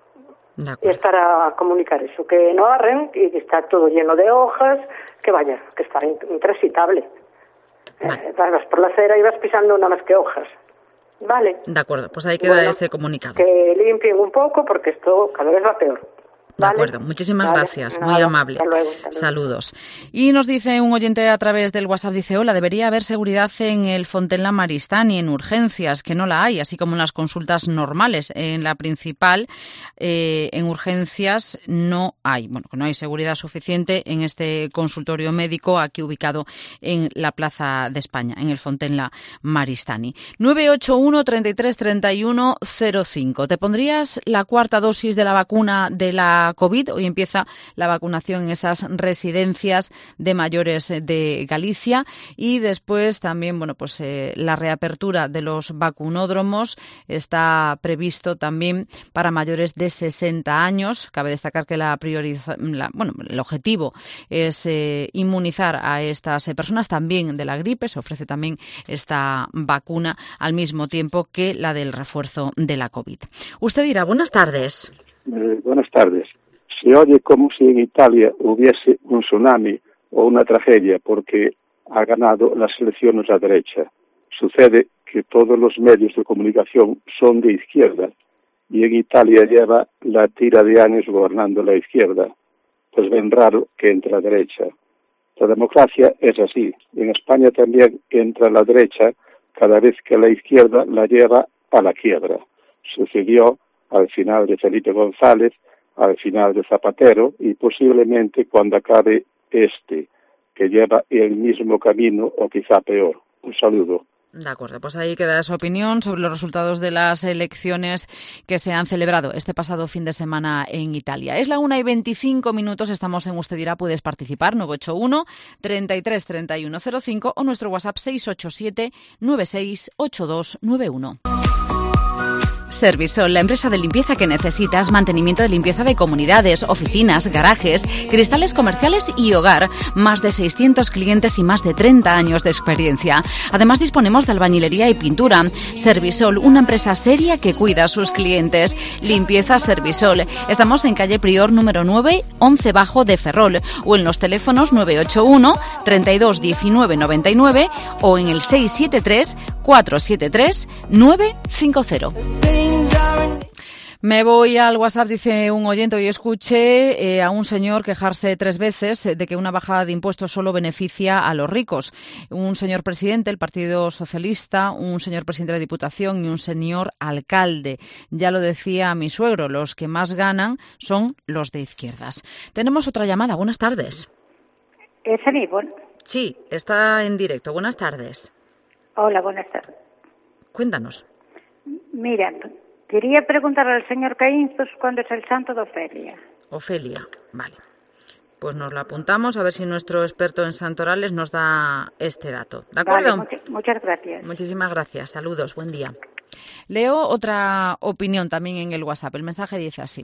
Y es para comunicar eso, que no barren y que está todo lleno de hojas, que está intransitable. Vale. Vas por la acera y vas pisando nada más que hojas. Vale. De acuerdo, pues ahí queda ese comunicado. Que limpien un poco porque esto cada vez va peor. De acuerdo, muchísimas gracias, muy amable. Hasta luego. Saludos. Y nos dice un oyente a través del WhatsApp, dice, hola, debería haber seguridad en el Fontenla Maristany, en urgencias, que no la hay, así como en las consultas normales. En la principal, en urgencias, no hay. Bueno, no hay seguridad suficiente en este consultorio médico aquí ubicado en la Plaza de España, en el Fontenla Maristany. 981 33 31 05. ¿Te pondrías la cuarta dosis de la vacuna de la COVID? Hoy empieza la vacunación en esas residencias de mayores de Galicia y después también, bueno, pues la reapertura de los vacunódromos está previsto también para mayores de 60 años. Cabe destacar que el objetivo es inmunizar a estas personas también de la gripe. Se ofrece también esta vacuna al mismo tiempo que la del refuerzo de la COVID. Usted dirá, buenas tardes. Buenas tardes. Se oye como si en Italia hubiese un tsunami o una tragedia porque ha ganado las elecciones a derecha. Sucede que todos los medios de comunicación son de izquierda y en Italia lleva la tira de años gobernando la izquierda. Pues ven raro que entre la derecha. La democracia es así. En España también entra la derecha cada vez que la izquierda la lleva a la quiebra. Sucedió al final de Felipe González, al final de Zapatero y posiblemente cuando acabe que lleva el mismo camino o quizá peor. Un saludo. De acuerdo, pues ahí queda esa opinión sobre los resultados de las elecciones que se han celebrado este pasado fin de semana en Italia. Es la 1:25, estamos en Usted Dirá, puedes participar, 981 33 31 05 o nuestro WhatsApp 687 96 8291. Servisol, la empresa de limpieza que necesitas, mantenimiento de limpieza de comunidades, oficinas, garajes, cristales comerciales y hogar. Más de 600 clientes y más de 30 años de experiencia. Además disponemos de albañilería y pintura. Servisol, una empresa seria que cuida a sus clientes. Limpieza Servisol. Estamos en calle Prior número 9, 11 bajo de Ferrol o en los teléfonos 981 32 19 99 o en el 673 473 950. Me voy al WhatsApp, dice un oyente, hoy escuché a un señor quejarse 3 veces de que una bajada de impuestos solo beneficia a los ricos. Un señor presidente del Partido Socialista, un señor presidente de la Diputación y un señor alcalde. Ya lo decía mi suegro, los que más ganan son los de izquierdas. Tenemos otra llamada, buenas tardes. ¿Es a mí? Sí, está en directo, buenas tardes. Hola, buenas tardes. Cuéntanos. Mira, quería preguntarle al señor Caínzos cuándo es el santo de Ofelia. Ofelia, vale. Pues nos lo apuntamos a ver si nuestro experto en santorales nos da este dato. ¿De acuerdo? Vale, muchas gracias. Muchísimas gracias. Saludos, buen día. Leo otra opinión también en el WhatsApp. El mensaje dice así.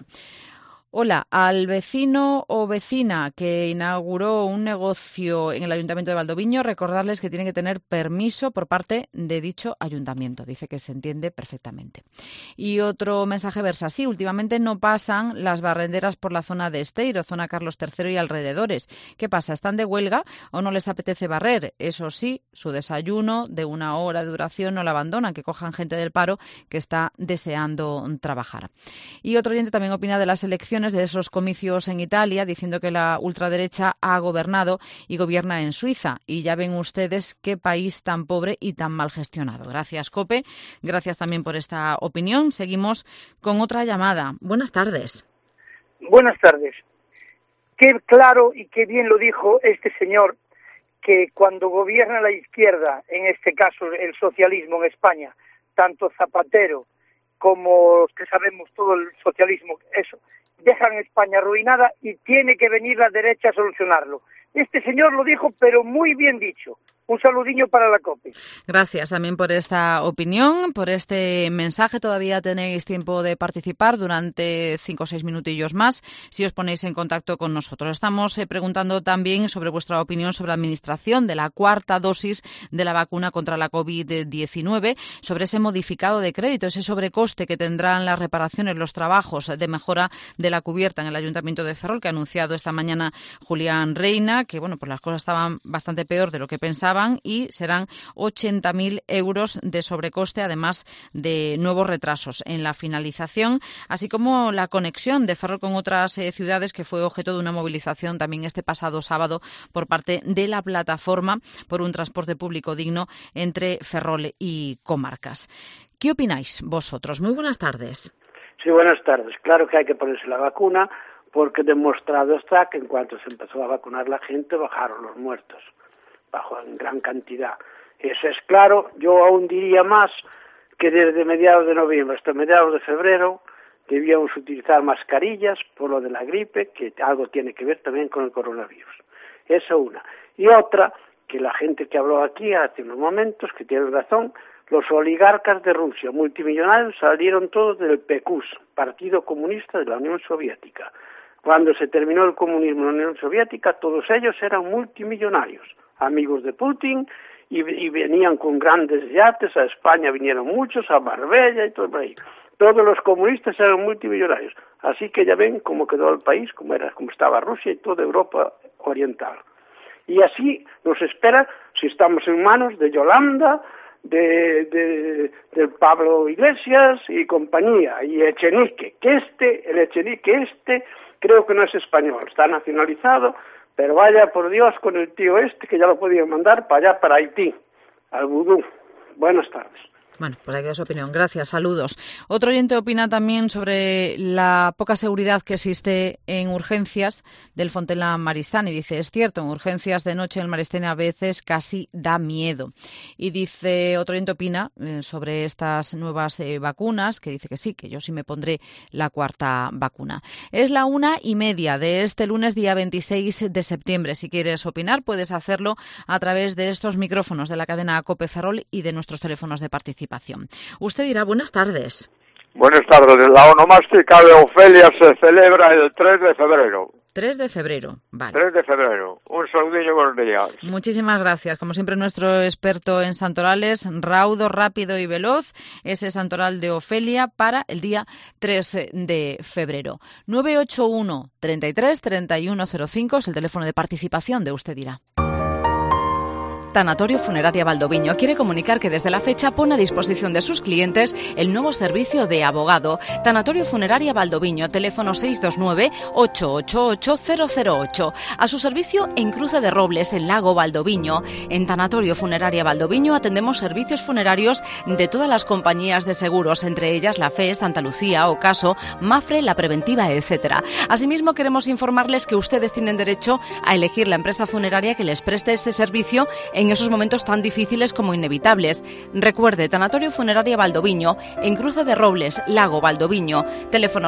Hola, al vecino o vecina que inauguró un negocio en el Ayuntamiento de Valdoviño, recordarles que tienen que tener permiso por parte de dicho ayuntamiento. Dice que se entiende perfectamente. Y otro mensaje versa así. Últimamente no pasan las barrenderas por la zona de Esteiro, zona Carlos III y alrededores. ¿Qué pasa? ¿Están de huelga o no les apetece barrer? Eso sí, su desayuno de 1 hora de duración no lo abandonan, que cojan gente del paro que está deseando trabajar. Y otro oyente también opina de las elecciones de esos comicios en Italia, diciendo que la ultraderecha ha gobernado y gobierna en Suiza. Y ya ven ustedes qué país tan pobre y tan mal gestionado. Gracias, COPE. Gracias también por esta opinión. Seguimos con otra llamada. Buenas tardes. Buenas tardes. Qué claro y qué bien lo dijo este señor, que cuando gobierna la izquierda, en este caso el socialismo en España, tanto Zapatero como los que sabemos todo el socialismo, eso, dejan España arruinada y tiene que venir la derecha a solucionarlo. Este señor lo dijo, pero muy bien dicho. Un saludinho para la COPE. Gracias también por esta opinión, por este mensaje. Todavía tenéis tiempo de participar durante 5 o 6 minutillos más si os ponéis en contacto con nosotros. Estamos preguntando también sobre vuestra opinión sobre la administración de la 4ª dosis de la vacuna contra la COVID-19, sobre ese modificado de crédito, ese sobrecoste que tendrán las reparaciones, los trabajos de mejora de la cubierta en el Ayuntamiento de Ferrol, que ha anunciado esta mañana Julián Reina, que bueno, pues las cosas estaban bastante peor de lo que pensaba. retrasaban y serán 80.000 euros de sobrecoste, además de nuevos retrasos en la finalización, así como la conexión de Ferrol con otras ciudades, que fue objeto de una movilización también este pasado sábado por parte de la plataforma por un transporte público digno entre Ferrol y comarcas. ¿Qué opináis vosotros? Muy buenas tardes. Sí, buenas tardes. Claro que hay que ponerse la vacuna, porque demostrado está que en cuanto se empezó a vacunar la gente, bajaron los muertos, bajó en gran cantidad. Eso es claro. Yo aún diría más que desde mediados de noviembre hasta mediados de febrero debíamos utilizar mascarillas por lo de la gripe, que algo tiene que ver también con el coronavirus. Esa una. Y otra, que la gente que habló aquí hace unos momentos, que tiene razón, los oligarcas de Rusia, multimillonarios, salieron todos del PQS, Partido Comunista de la Unión Soviética. Cuando se terminó el comunismo en la Unión Soviética, todos ellos eran multimillonarios, amigos de Putin, y venían con grandes yates. A España vinieron muchos, a Marbella y todo por ahí. Todos los comunistas eran multimillonarios. Así que ya ven cómo quedó el país, como estaba Rusia y toda Europa oriental. Y así nos espera, si estamos en manos de Yolanda, de Pablo Iglesias y compañía, y Echenique, el Echenique creo que no es español, está nacionalizado, pero vaya por Dios con el tío que ya lo podían mandar para allá, para Haití, al vudú. Buenas tardes. Bueno, pues ahí queda su opinión. Gracias, saludos. Otro oyente opina también sobre la poca seguridad que existe en urgencias del Fontela Maristany. Dice, es cierto, en urgencias de noche en el Maristany a veces casi da miedo. Y dice, otro oyente opina sobre estas nuevas vacunas, que dice que sí, que yo sí me pondré la 4ª vacuna. Es la 1:30 de este lunes, día 26 de septiembre. Si quieres opinar, puedes hacerlo a través de estos micrófonos de la cadena COPE Ferrol y de nuestros teléfonos de participación. Usted dirá, buenas tardes. Buenas tardes. La onomástica de Ofelia se celebra el 3 de febrero. 3 de febrero, vale. 3 de febrero. Un saludillo, buenos días. Muchísimas gracias. Como siempre, nuestro experto en santorales, raudo, rápido y veloz, ese santoral de Ofelia para el día 3 de febrero. 981 33 3105 es el teléfono de participación de Usted dirá. Tanatorio Funeraria Valdoviño quiere comunicar que desde la fecha pone a disposición de sus clientes el nuevo servicio de abogado. Tanatorio Funeraria Valdoviño, teléfono 629-888-008. A su servicio en Cruce de Robles, en Lago Valdoviño. En Tanatorio Funeraria Valdoviño atendemos servicios funerarios de todas las compañías de seguros, entre ellas La Fe, Santa Lucía, Ocaso, Mafre, La Preventiva, etc. Asimismo, queremos informarles que ustedes tienen derecho a elegir la empresa funeraria que les preste ese servicio en esos momentos tan difíciles como inevitables. Recuerde, Tanatorio Funeraria Valdoviño, en Cruce de Robles, Lago Valdoviño, teléfono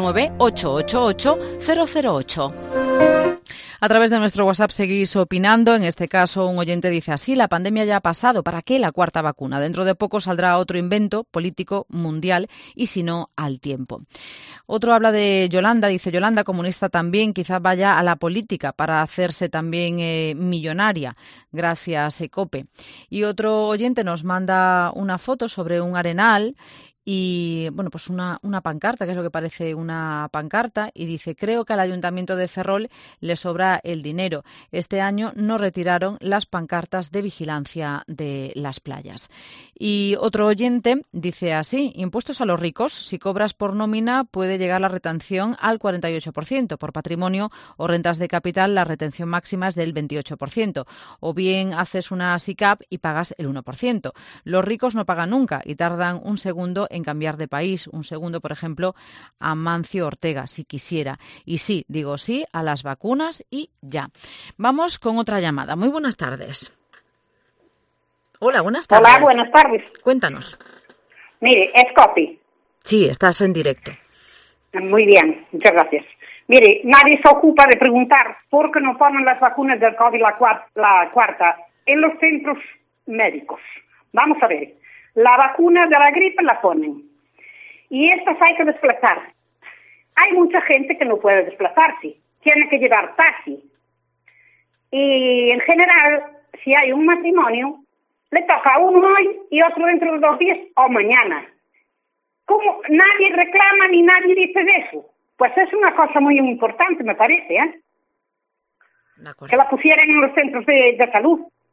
629-888-008. A través de nuestro WhatsApp seguís opinando. En este caso, un oyente dice así: la pandemia ya ha pasado, ¿para qué la 4ª vacuna? Dentro de poco saldrá otro invento político mundial y si no, al tiempo. Otro habla de Yolanda, dice Yolanda, comunista también, quizás vaya a la política para hacerse también millonaria. Gracias, COPE. Y otro oyente nos manda una foto sobre un arenal y bueno, pues una pancarta, que es lo que parece una pancarta, y dice: creo que al Ayuntamiento de Ferrol le sobra el dinero. Este año no retiraron las pancartas de vigilancia de las playas. Y otro oyente dice así: impuestos a los ricos, si cobras por nómina puede llegar la retención al 48%, por patrimonio o rentas de capital la retención máxima es del 28%, o bien haces una SICAP y pagas el 1%. Los ricos no pagan nunca y tardan un segundo en cambiar de país. Un segundo, por ejemplo, a Mancio Ortega, si quisiera. Y sí, digo sí a las vacunas y ya. Vamos con otra llamada. Muy buenas tardes. Hola, buenas tardes. Hola, buenas tardes. Cuéntanos. Mire, es Copi. Sí, estás en directo. Muy bien, muchas gracias. Mire, nadie se ocupa de preguntar por qué no ponen las vacunas del COVID la cuarta en los centros médicos. Vamos a ver. La vacuna de la gripe la ponen. Y estas hay que desplazar. Hay mucha gente que no puede desplazarse. Tiene que llevar taxi. Y en general, si hay un matrimonio, le toca a uno hoy y otro dentro de 2 días o mañana. ¿Cómo? Nadie reclama ni nadie dice de eso. Pues es una cosa muy importante, me parece, ¿eh? Que la pusieran en los centros de salud.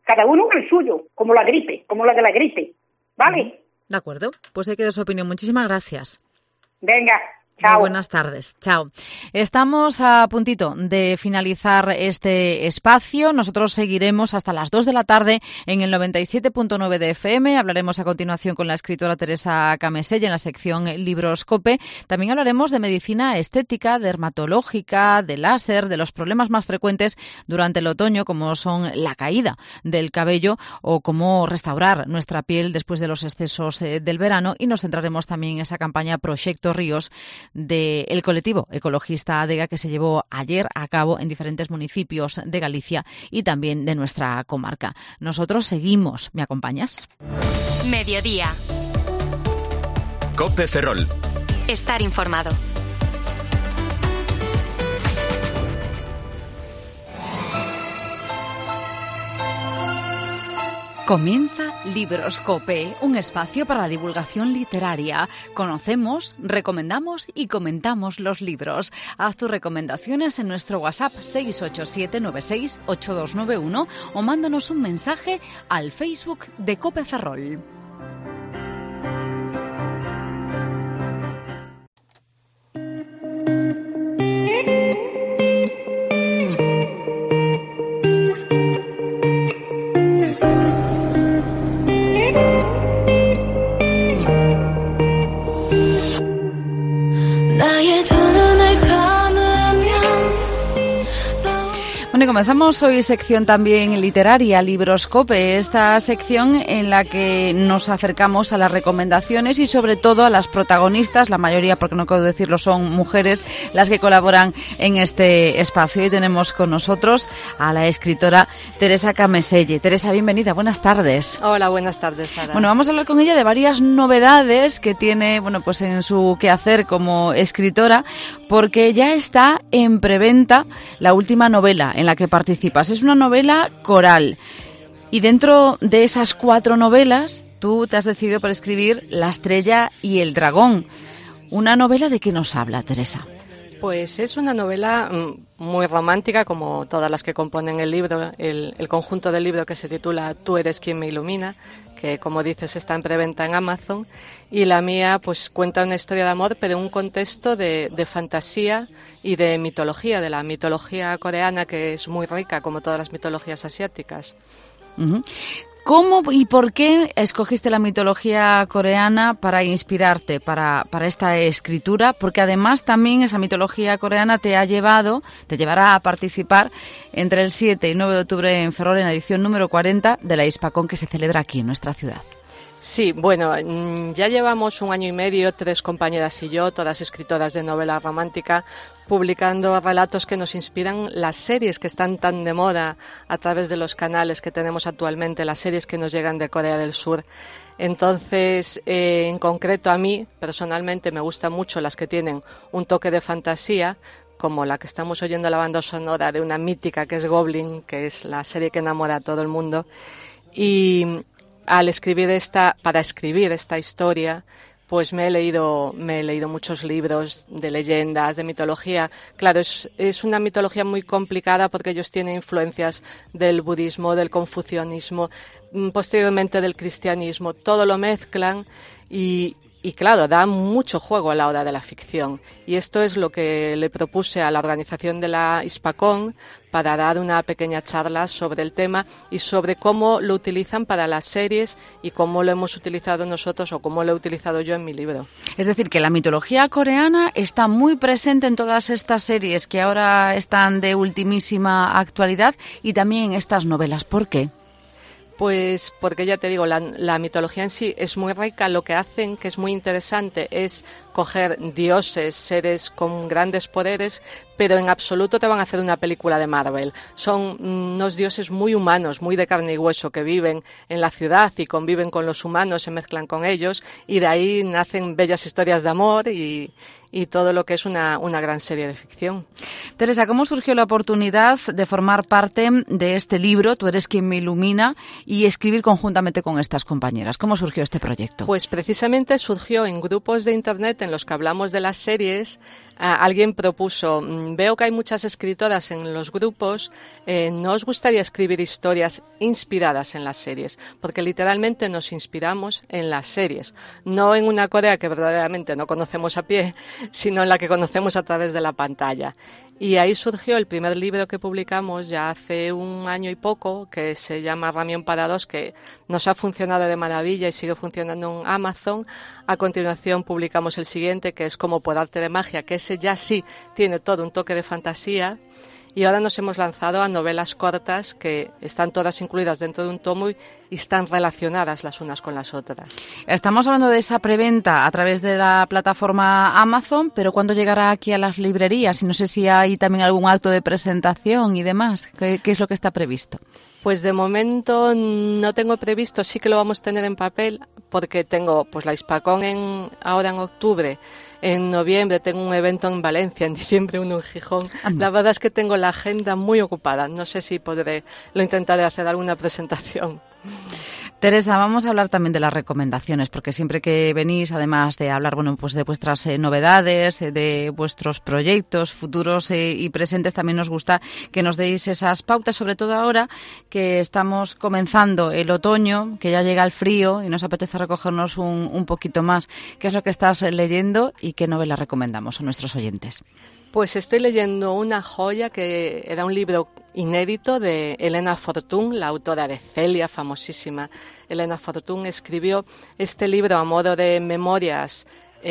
Cada uno el suyo, como la gripe, como la de la gripe. ¿Vale? De acuerdo, pues ahí quedó su opinión. Muchísimas gracias. Venga. Chao. Muy buenas tardes. Chao. Estamos a puntito de finalizar este espacio. Nosotros seguiremos hasta las 2 de la tarde en el 97.9 de FM. Hablaremos a continuación con la escritora Teresa Cameselle en la sección Libros COPE. También hablaremos de medicina estética, dermatológica, de láser, de los problemas más frecuentes durante el otoño, como son la caída del cabello o cómo restaurar nuestra piel después de los excesos del verano. Y nos centraremos también en esa campaña Proyecto Ríos del colectivo ecologista ADEGA que se llevó ayer a cabo en diferentes municipios de Galicia y también de nuestra comarca. Nosotros seguimos. ¿Me acompañas? Mediodía. COPE Ferrol. Estar informado. Comienza Libros COPE, un espacio para la divulgación literaria. Conocemos, recomendamos y comentamos los libros. Haz tus recomendaciones en nuestro WhatsApp 687968291 o mándanos un mensaje al Facebook de COPE Ferrol. Bueno, y comenzamos hoy sección también literaria, Libros COPE, esta sección en la que nos acercamos a las recomendaciones y sobre todo a las protagonistas, la mayoría, porque no puedo decirlo, son mujeres las que colaboran en este espacio. Hoy tenemos con nosotros a la escritora Teresa Cameselle. Teresa, bienvenida, buenas tardes. Hola, buenas tardes, Sara. Bueno, vamos a hablar con ella de varias novedades que tiene, bueno, pues en su quehacer como escritora, porque ya está en preventa la última novela en la que participas. Es una novela coral y dentro de esas 4 novelas tú te has decidido por escribir La estrella y el dragón. ¿Una novela de qué nos habla, Teresa? Pues es una novela muy romántica, como todas las que componen el libro, el conjunto del libro que se titula Tú eres quien me ilumina, que como dices está en preventa en Amazon, y la mía pues cuenta una historia de amor, pero en un contexto de fantasía y de mitología, de la mitología coreana, que es muy rica, como todas las mitologías asiáticas. Uh-huh. ¿Cómo y por qué escogiste la mitología coreana para inspirarte para esta escritura? Porque además también esa mitología coreana te llevará a participar entre el 7 y 9 de octubre en Ferrol en la edición número 40 de la Hispacón que se celebra aquí en nuestra ciudad. Sí, bueno, ya llevamos 1 año y medio, 3 compañeras y yo, todas escritoras de novela romántica, publicando relatos que nos inspiran, las series que están tan de moda a través de los canales que tenemos actualmente, las series que nos llegan de Corea del Sur. Entonces, en concreto a mí, personalmente, me gustan mucho las que tienen un toque de fantasía, como la que estamos oyendo la banda sonora de una mítica que es Goblin, que es la serie que enamora a todo el mundo. Y para escribir esta historia, pues me he leído muchos libros de leyendas, de mitología. Claro, es una mitología muy complicada porque ellos tienen influencias del budismo, del confucianismo, posteriormente del cristianismo. Todo lo mezclan y claro, da mucho juego a la hora de la ficción. Y esto es lo que le propuse a la organización de la Hispacón para dar una pequeña charla sobre el tema y sobre cómo lo utilizan para las series y cómo lo hemos utilizado nosotros o cómo lo he utilizado yo en mi libro. Es decir, que la mitología coreana está muy presente en todas estas series que ahora están de ultimísima actualidad y también en estas novelas. ¿Por qué? Pues porque ya te digo, la mitología en sí es muy rica. Lo que hacen, que es muy interesante, es coger dioses, seres con grandes poderes, pero en absoluto te van a hacer una película de Marvel. Son unos dioses muy humanos, muy de carne y hueso, que viven en la ciudad y conviven con los humanos, se mezclan con ellos, y de ahí nacen bellas historias de amor y todo lo que es una gran serie de ficción. Teresa, ¿cómo surgió la oportunidad de formar parte de este libro, Tú eres quien me ilumina, y escribir conjuntamente con estas compañeras? ¿Cómo surgió este proyecto? Pues precisamente surgió en grupos de internet en los que hablamos de las series. alguien propuso, veo que hay muchas escritoras en los grupos, ¿no os gustaría escribir historias inspiradas en las series? Porque literalmente nos inspiramos en las series, no en una Corea que verdaderamente no conocemos a pie, sino en la que conocemos a través de la pantalla. Y ahí surgió el primer libro que publicamos ya hace un año y poco, que se llama Ramión para dos, que nos ha funcionado de maravilla y sigue funcionando en Amazon. A continuación publicamos el siguiente, que es Como por arte de magia, que ese ya sí tiene todo un toque de fantasía. Y ahora nos hemos lanzado a novelas cortas que están todas incluidas dentro de un tomo y están relacionadas las unas con las otras. Estamos hablando de esa preventa a través de la plataforma Amazon, pero ¿cuándo llegará aquí a las librerías? Y no sé si hay también algún acto de presentación y demás. ¿Qué es lo que está previsto? Pues de momento no tengo previsto, sí que lo vamos a tener en papel, porque tengo pues la Hispacón ahora en octubre. En noviembre tengo un evento en Valencia, en diciembre uno en Gijón. La verdad es que tengo la agenda muy ocupada. No sé si lo intentaré hacer alguna presentación. Teresa, vamos a hablar también de las recomendaciones, porque siempre que venís, además de hablar pues de vuestras novedades, de vuestros proyectos futuros y presentes, también nos gusta que nos deis esas pautas, sobre todo ahora que estamos comenzando el otoño, que ya llega el frío y nos apetece recogernos un poquito más. ¿Qué es lo que estás leyendo y qué novela recomendamos a nuestros oyentes? Pues estoy leyendo una joya que era un libro inédito de Elena Fortún, la autora de Celia, famosísima. Elena Fortún escribió este libro a modo de memorias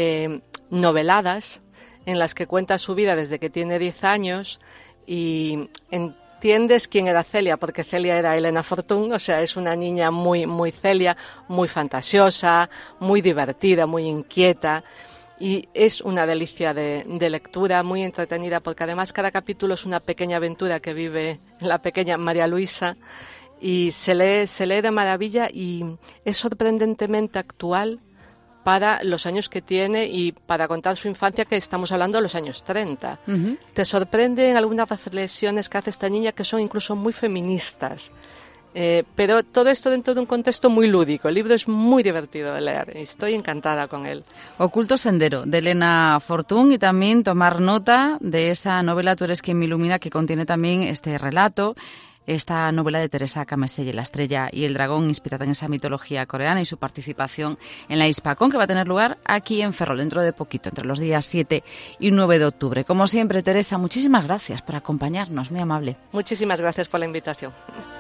noveladas en las que cuenta su vida desde que tiene 10 años y entiendes quién era Celia, porque Celia era Elena Fortún, o sea, es una niña muy, muy Celia, muy fantasiosa, muy divertida, muy inquieta. Y es una delicia de lectura, muy entretenida, porque además cada capítulo es una pequeña aventura que vive la pequeña María Luisa y se lee de maravilla y es sorprendentemente actual para los años que tiene y para contar su infancia, que estamos hablando de los años 30. Uh-huh. Te sorprenden algunas reflexiones que hace esta niña que son incluso muy feministas. Pero todo esto dentro de un contexto muy lúdico. El libro es muy divertido de leer y estoy encantada con él. Oculto Sendero, de Elena Fortún, y también tomar nota de esa novela Tú eres quien me ilumina, que contiene también este relato, esta novela de Teresa Kameselle, La estrella y el dragón, inspirada en esa mitología coreana, y su participación en la Hispacón, que va a tener lugar aquí en Ferrol dentro de poquito, entre los días 7 y 9 de octubre. Como siempre, Teresa, muchísimas gracias por acompañarnos, muy amable. Muchísimas gracias por la invitación.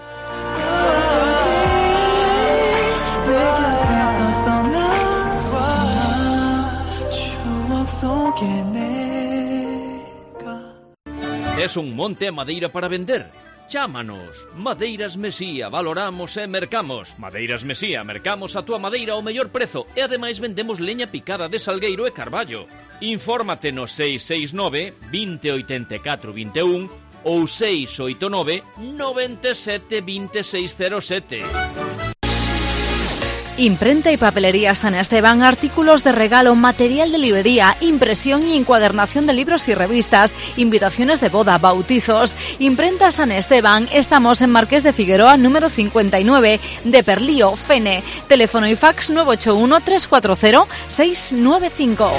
Es un monte a madeira para vender? Chámanos. Madeiras Mesía, valoramos e mercamos. Madeiras Mesía, mercamos a túa madeira ao mellor prezo e ademais vendemos leña picada de salgueiro e carballo. Infórmate no 669 2084 21 ou 689 97 2607. Imprenta y papelería San Esteban, artículos de regalo, material de librería, impresión y encuadernación de libros y revistas, invitaciones de boda, bautizos. Imprenta San Esteban, estamos en Marqués de Figueroa, número 59, de Perlío, Fene. Teléfono y fax 981 340 695.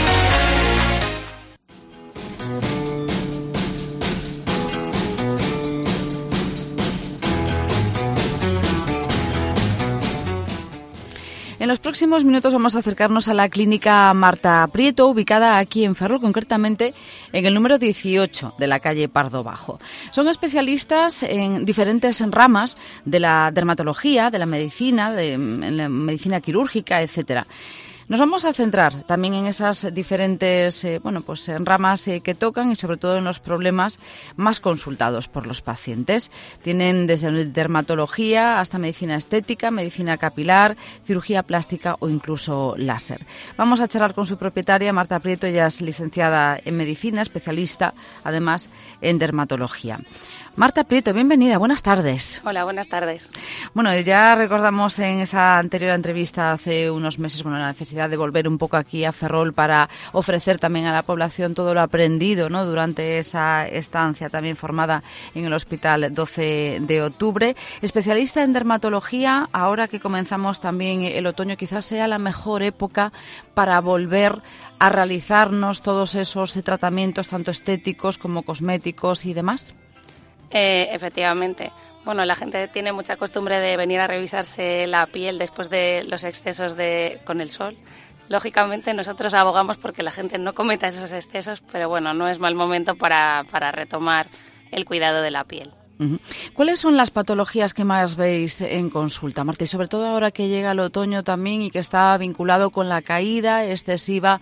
En los próximos minutos vamos a acercarnos a la clínica Marta Prieto, ubicada aquí en Ferrol, concretamente en el número 18 de la calle Pardo Bajo. Son especialistas en diferentes ramas de la dermatología, de la medicina, en la medicina quirúrgica, etcétera. Nos vamos a centrar también en esas diferentes en ramas que tocan y sobre todo en los problemas más consultados por los pacientes. Tienen desde dermatología hasta medicina estética, medicina capilar, cirugía plástica o incluso láser. Vamos a charlar con su propietaria, Marta Prieto. Ella es licenciada en medicina, especialista además en dermatología. Marta Prieto, bienvenida, buenas tardes. Hola, buenas tardes. Bueno, ya recordamos en esa anterior entrevista hace unos meses, la necesidad de volver un poco aquí a Ferrol para ofrecer también a la población todo lo aprendido, ¿no?, durante esa estancia también formada en el Hospital 12 de Octubre. Especialista en dermatología, ahora que comenzamos también el otoño, quizás sea la mejor época para volver a realizarnos todos esos tratamientos, tanto estéticos como cosméticos y demás. Efectivamente. Bueno, la gente tiene mucha costumbre de venir a revisarse la piel después de los excesos con el sol. Lógicamente nosotros abogamos porque la gente no cometa esos excesos, pero bueno, no es mal momento para retomar el cuidado de la piel. Uh-huh. ¿Cuáles son las patologías que más veis en consulta, Marta? Y sobre todo ahora que llega el otoño también y que está vinculado con la caída excesiva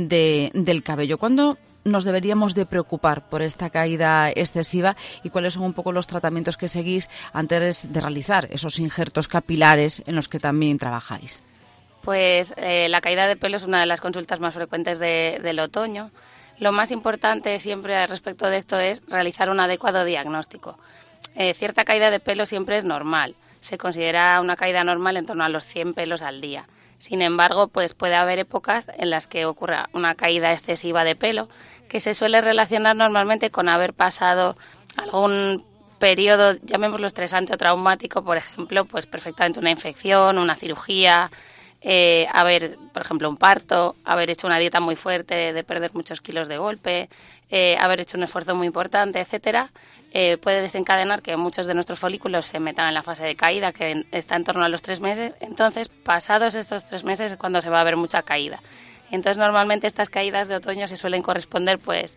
del cabello. ¿Cuándo nos deberíamos de preocupar por esta caída excesiva y cuáles son un poco los tratamientos que seguís antes de realizar esos injertos capilares en los que también trabajáis? Pues la caída de pelo es una de las consultas más frecuentes del otoño. Lo más importante siempre respecto de esto es realizar un adecuado diagnóstico. Cierta caída de pelo siempre es normal. Se considera una caída normal en torno a los 100 pelos al día. Sin embargo, pues puede haber épocas en las que ocurra una caída excesiva de pelo, que se suele relacionar normalmente con haber pasado algún periodo, llamémoslo estresante o traumático, por ejemplo, pues perfectamente una infección, una cirugía, haber, por ejemplo, un parto, haber hecho una dieta muy fuerte de perder muchos kilos de golpe, haber hecho un esfuerzo muy importante, etcétera, puede desencadenar que muchos de nuestros folículos se metan en la fase de caída, que está en torno a los 3 meses. Entonces, pasados estos 3 meses es cuando se va a ver mucha caída. Entonces, normalmente estas caídas de otoño se suelen corresponder pues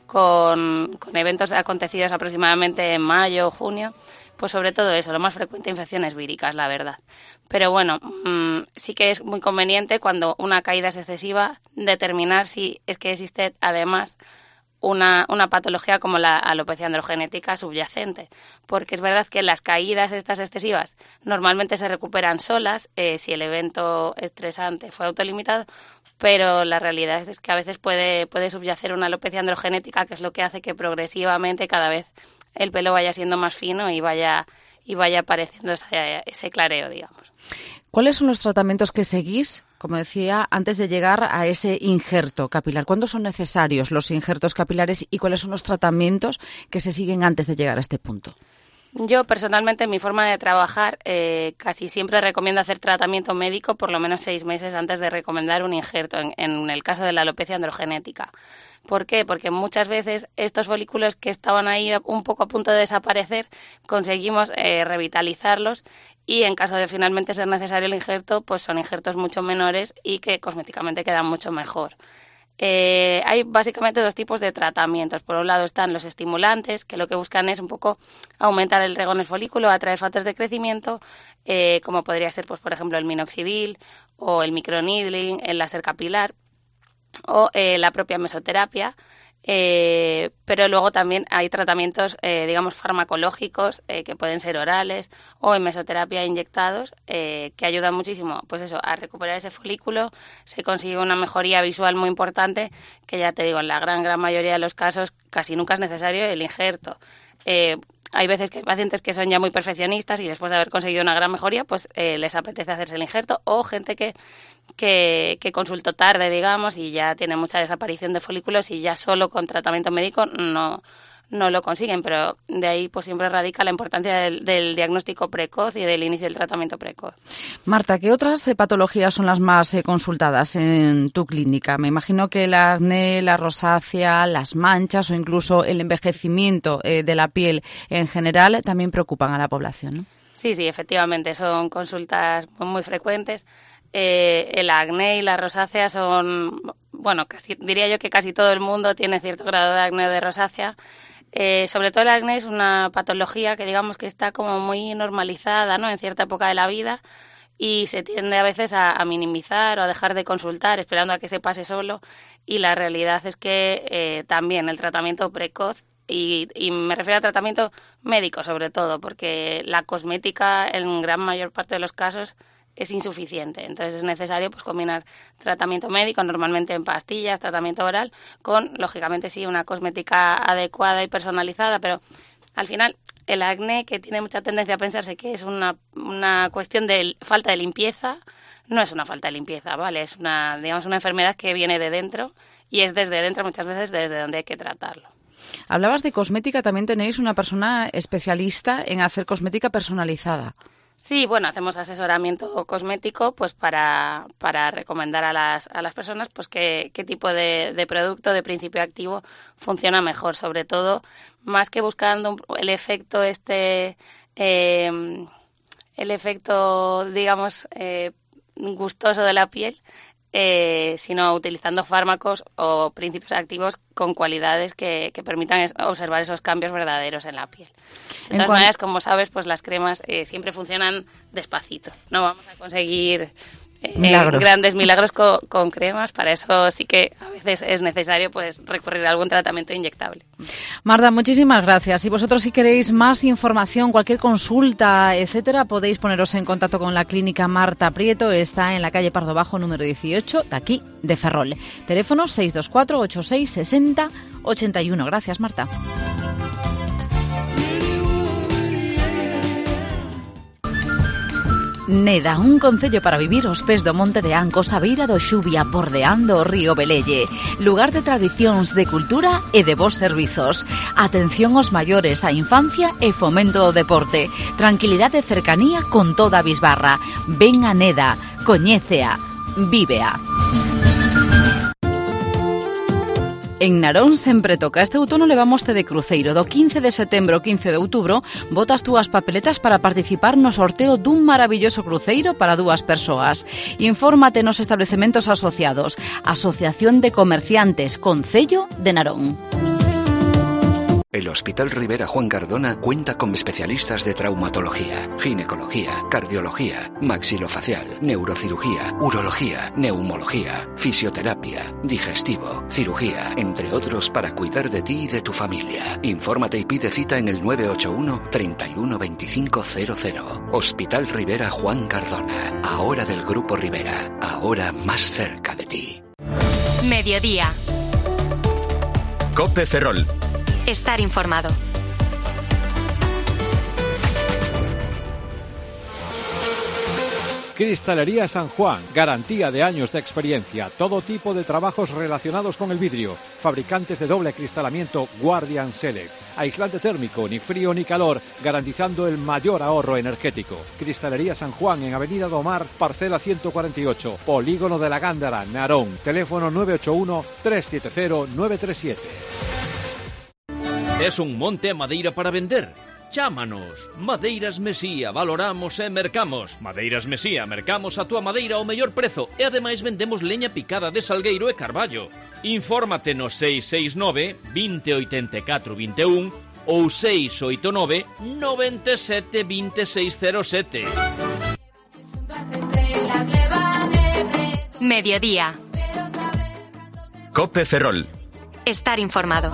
con eventos acontecidos aproximadamente en mayo o junio. Pues sobre todo eso, lo más frecuente, infecciones víricas, la verdad. Pero bueno, sí que es muy conveniente cuando una caída es excesiva determinar si es que existe además una patología como la alopecia androgenética subyacente, porque es verdad que las caídas estas excesivas normalmente se recuperan solas si el evento estresante fue autolimitado, pero la realidad es que a veces puede subyacer una alopecia androgenética, que es lo que hace que progresivamente cada vez el pelo vaya siendo más fino y vaya apareciendo ese clareo, digamos. ¿Cuáles son los tratamientos que seguís, como decía, antes de llegar a ese injerto capilar? ¿Cuándo son necesarios los injertos capilares y cuáles son los tratamientos que se siguen antes de llegar a este punto? Yo personalmente, en mi forma de trabajar, casi siempre recomiendo hacer tratamiento médico por lo menos 6 meses antes de recomendar un injerto, en el caso de la alopecia androgenética. ¿Por qué? Porque muchas veces estos folículos que estaban ahí un poco a punto de desaparecer, conseguimos revitalizarlos y en caso de finalmente ser necesario el injerto, pues son injertos mucho menores y que cosméticamente quedan mucho mejor. Hay básicamente 2 tipos de tratamientos. Por un lado están los estimulantes, que lo que buscan es un poco aumentar el riego en el folículo, atraer factores de crecimiento, como podría ser, pues por ejemplo, el minoxidil o el microneedling, el láser capilar o la propia mesoterapia. Pero luego también hay tratamientos, digamos, farmacológicos que pueden ser orales o en mesoterapia inyectados que ayudan muchísimo, pues eso, a recuperar ese folículo. Se consigue una mejoría visual muy importante que, ya te digo, en la gran mayoría de los casos casi nunca es necesario el injerto. Hay veces que hay pacientes que son ya muy perfeccionistas y después de haber conseguido una gran mejoría, pues les apetece hacerse el injerto, o gente que consultó tarde, digamos, y ya tiene mucha desaparición de folículos y ya solo con tratamiento médico no lo consiguen, pero de ahí pues siempre radica la importancia del diagnóstico precoz y del inicio del tratamiento precoz. Marta, ¿qué otras patologías son las más consultadas en tu clínica? Me imagino que la acné, la rosácea, las manchas o incluso el envejecimiento de la piel en general también preocupan a la población, ¿no? Sí, efectivamente, son consultas muy frecuentes. El acné y la rosácea son, bueno, diría yo que casi todo el mundo tiene cierto grado de acné o de rosácea. Sobre todo el acné es una patología que digamos que está como muy normalizada, ¿no?, en cierta época de la vida, y se tiende a veces a minimizar o a dejar de consultar esperando a que se pase solo, y la realidad es que también el tratamiento precoz, y me refiero a tratamiento médico sobre todo, porque la cosmética en gran mayor parte de los casos es insuficiente. Entonces es necesario pues combinar tratamiento médico, normalmente en pastillas, tratamiento oral, con, lógicamente sí, una cosmética adecuada y personalizada, pero Al final, el acné, que tiene mucha tendencia a pensarse que es una cuestión de falta de limpieza, no es una falta de limpieza, ¿vale? Es una enfermedad que viene de dentro y es desde dentro muchas veces desde donde hay que tratarlo. Hablabas de cosmética, también tenéis una persona especialista en hacer cosmética personalizada. Sí, bueno, hacemos asesoramiento cosmético pues para recomendar a las personas pues qué tipo de producto, de principio activo funciona mejor, sobre todo más que buscando el efecto digamos gustoso de la piel, sino utilizando fármacos o principios activos con cualidades que permitan observar esos cambios verdaderos en la piel. De todas maneras, como sabes, pues las cremas siempre funcionan despacito. No vamos a conseguir grandes milagros con cremas. Para eso sí que a veces es necesario pues recurrir a algún tratamiento inyectable. Marta, muchísimas gracias. Y vosotros, si queréis más información, cualquier consulta, etcétera, podéis poneros en contacto con la clínica Marta Prieto. Está en la calle Pardo Bajo, número 18, de aquí, de Ferrol. Teléfono 624 86 60 81. Gracias, Marta. Neda, un concello para vivir aos pés do Monte de Ancos, a beira do Xubia, bordeando o río Velelle. Lugar de tradicións, de cultura e de bons servizos. Atención aos maiores, a infancia e fomento do deporte. Tranquilidade e cercanía con toda a bisbarra. Ven a Neda, coñécea, vívea. En Narón sempre toca. Este outono levamoste de cruceiro. Do 15 de setembro ao 15 de outubro botas túas papeletas para participar no sorteo dun maravilloso cruceiro para 2 persoas. Infórmate nos establecementos asociados. Asociación de Comerciantes Concello de Narón. El Hospital Rivera Juan Cardona cuenta con especialistas de traumatología, ginecología, cardiología, maxilofacial, neurocirugía, urología, neumología, fisioterapia, digestivo, cirugía, entre otros para cuidar de ti y de tu familia. Infórmate y pide cita en el 981 31 25 00. Hospital Rivera Juan Cardona. Ahora del Grupo Rivera. Ahora más cerca de ti. Mediodía. COPE Ferrol. Estar informado. Cristalería San Juan, garantía de años de experiencia, todo tipo de trabajos relacionados con el vidrio, fabricantes de doble acristalamiento Guardian Select, aislante térmico, ni frío ni calor, garantizando el mayor ahorro energético. Cristalería San Juan en Avenida do Mar, parcela 148, Polígono de la Gándara, Narón, teléfono 981 370 937. Es un monte a madeira para vender. Chámanos. Madeiras Mesía, valoramos e mercamos. Madeiras Mesía, mercamos a túa madeira ao mellor prezo e ademais vendemos leña picada de salgueiro e carballo. Infórmate no 669 20 84 21 ou 689 97 2607. Mediodía. COPE Ferrol. Estar informado.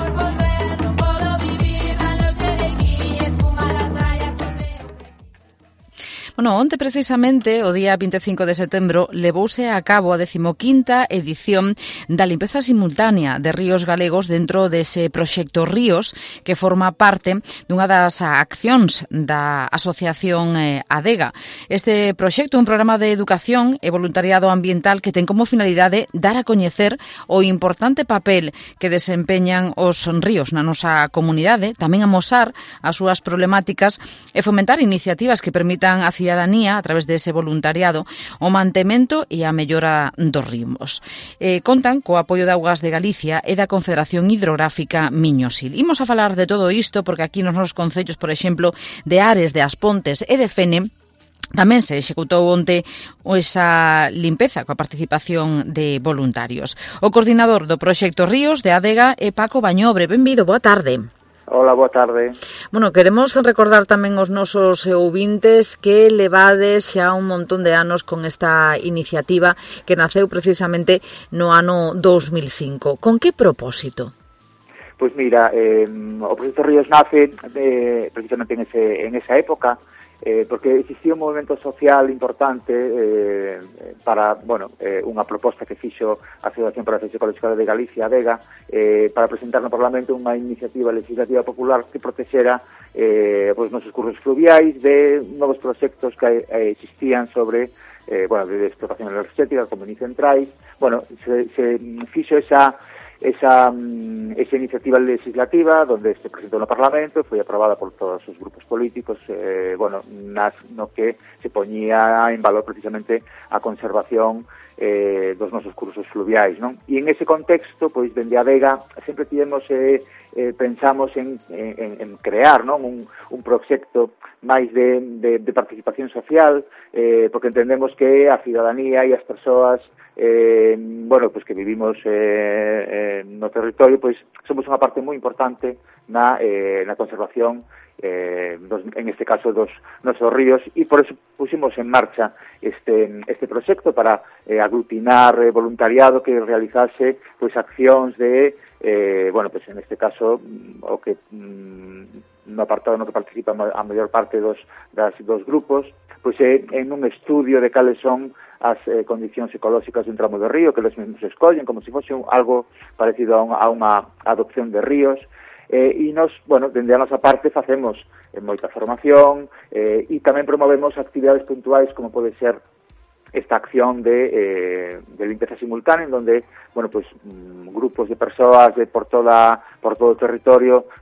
Bueno, onte precisamente, o día 25 de setembro, levouse a cabo a 15ª edición da limpeza simultánea de ríos galegos dentro dese proxecto Ríos, que forma parte dunha das accións da Asociación Adega. Este proxecto é un programa de educación e voluntariado ambiental que ten como finalidade dar a coñecer o importante papel que desempeñan os ríos na nosa comunidade, tamén amosar as súas problemáticas e fomentar iniciativas que permitan a cidadanía, a través dese voluntariado, o mantemento e a mellora dos ríos. Contan co apoio de Augas de Galicia e da Confederación Hidrográfica Miño-Sil. Imos a falar de todo isto porque aquí nos nosos concellos, por exemplo, de Ares, de As Pontes e de Fene, tamén se executou onte esa limpeza coa participación de voluntarios. O coordinador do proxecto Ríos de Adega é Paco Bañobre. Benvido, boa tarde. Hola, boa tarde. Bueno, queremos recordar tamén aos nosos ouvintes que levades xa un montón de anos con esta iniciativa que naceu precisamente no ano 2005. Con que propósito? Pois mira, o proxecto Ríos nace precisamente en esa época, porque existía un movimento social importante para, unha proposta que fixo a Asociación para a Defensa Ecolóxica de Galicia, ADEGA, para presentar no Parlamento unha iniciativa legislativa popular que protexera os nosos cursos fluviais de novos proxectos que existían sobre de explotación energética como ni centrais. Se fixo esa iniciativa legislativa donde se presentou no Parlamento, foi aprobada por todos os grupos políticos, no que se poñía en valor precisamente a conservación dos nosos cursos fluviais, non? E en ese contexto, pois, dende a Vega, sempre pensamos en crear, non, un proxecto máis de participación social, porque entendemos que a cidadanía e as persoas pues que vivimos no territorio, pois somos unha parte moi importante na conservación en este caso dos nosos ríos, e por eso pusimos en marcha este proxecto para aglutinar voluntariado que realizase pois accións de pues en este caso o que no apartado no que participa a maior parte dos grupos, pois en un estudio de cales son as condicións ecolóxicas de un tramo de río que eles mesmos escollen, como se fose algo parecido a unha adopción de ríos. E nos, dende a nosa parte facemos moita formación e tamén promovemos actividades puntuais como pode ser esta acción de limpieza simultánea en donde, grupos de persoas por todo o territorio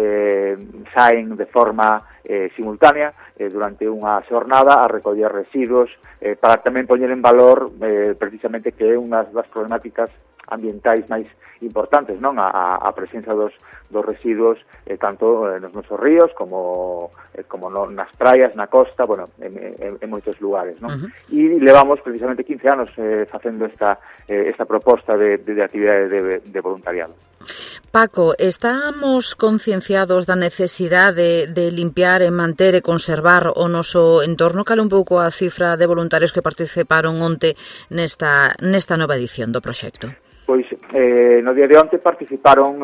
saen de forma simultánea durante unha xornada a recoller residuos para tamén poñer en valor precisamente que é unha das problemáticas ambientais máis importantes, non? A presenza dos residuos tanto nos nosos ríos como nas praias, na costa, en moitos lugares, non? E levamos precisamente 15 anos facendo esta proposta de actividade de voluntariado. Paco, estamos concienciados da necesidade de limpiar e manter e conservar o noso entorno? Cal un pouco a cifra de voluntarios que participaron onte nesta nova edición do proxecto? Pois no día de onte participaron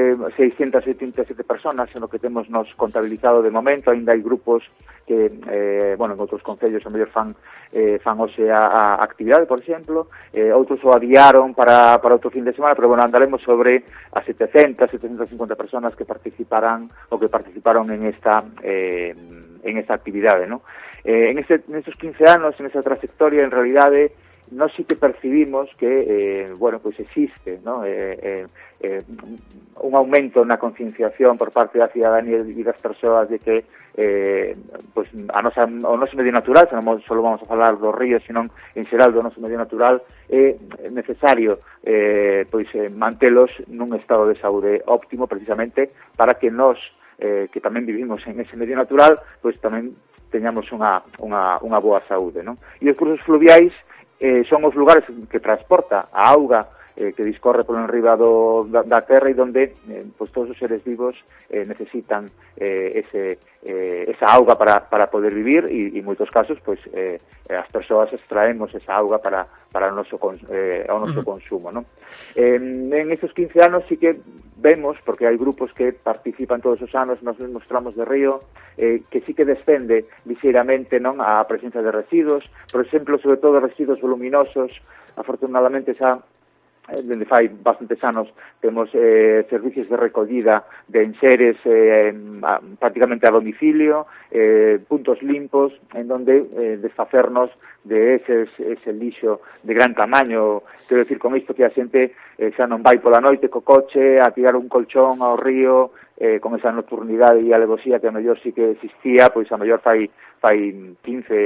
687 personas, en o que temos nos contabilizado de momento. Ainda hai grupos que, en outros concellos a mellor fan hoxe a actividade, por exemplo, outros o adiaron para outro fin de semana, pero andaremos sobre as 750 personas que participarán ou que participaron en esta actividade, ¿no? En estes 15 anos, en esa trayectoria, en realidade, nós sí que percibimos que, existe, ¿no? Un aumento na concienciación por parte da cidadanía e das persoas de que o noso medio natural, se non só vamos a falar dos ríos, senón en xeral do noso medio natural, é necesario mantelos nun estado de saúde óptimo, precisamente para que nós, que tamén vivimos en ese medio natural, tamén teñamos unha boa saúde, ¿no? E os cursos fluviais son os lugares que transporta a auga que discorre por enriba da terra e donde todos os seres vivos necesitan esa auga para poder vivir e en moitos casos as persoas extraemos esa auga para o noso consumo, ¿no? En estes 15 anos sí que vemos, porque hai grupos que participan todos os anos nos mesmos tramos de río, que sí que descende lixeiramente, non, a presencia de residuos, por exemplo, sobre todo residuos voluminosos. Afortunadamente dende fai bastantes anos temos servicios de recollida de enseres prácticamente a domicilio, puntos limpos en donde desfacernos de ese lixo de gran tamaño. Quero decir con isto que a xente xa non vai pola noite co coche a tirar un colchón ao río con esa nocturnidade e alevosía que a mellor sí que existía, pois a mellor fai 15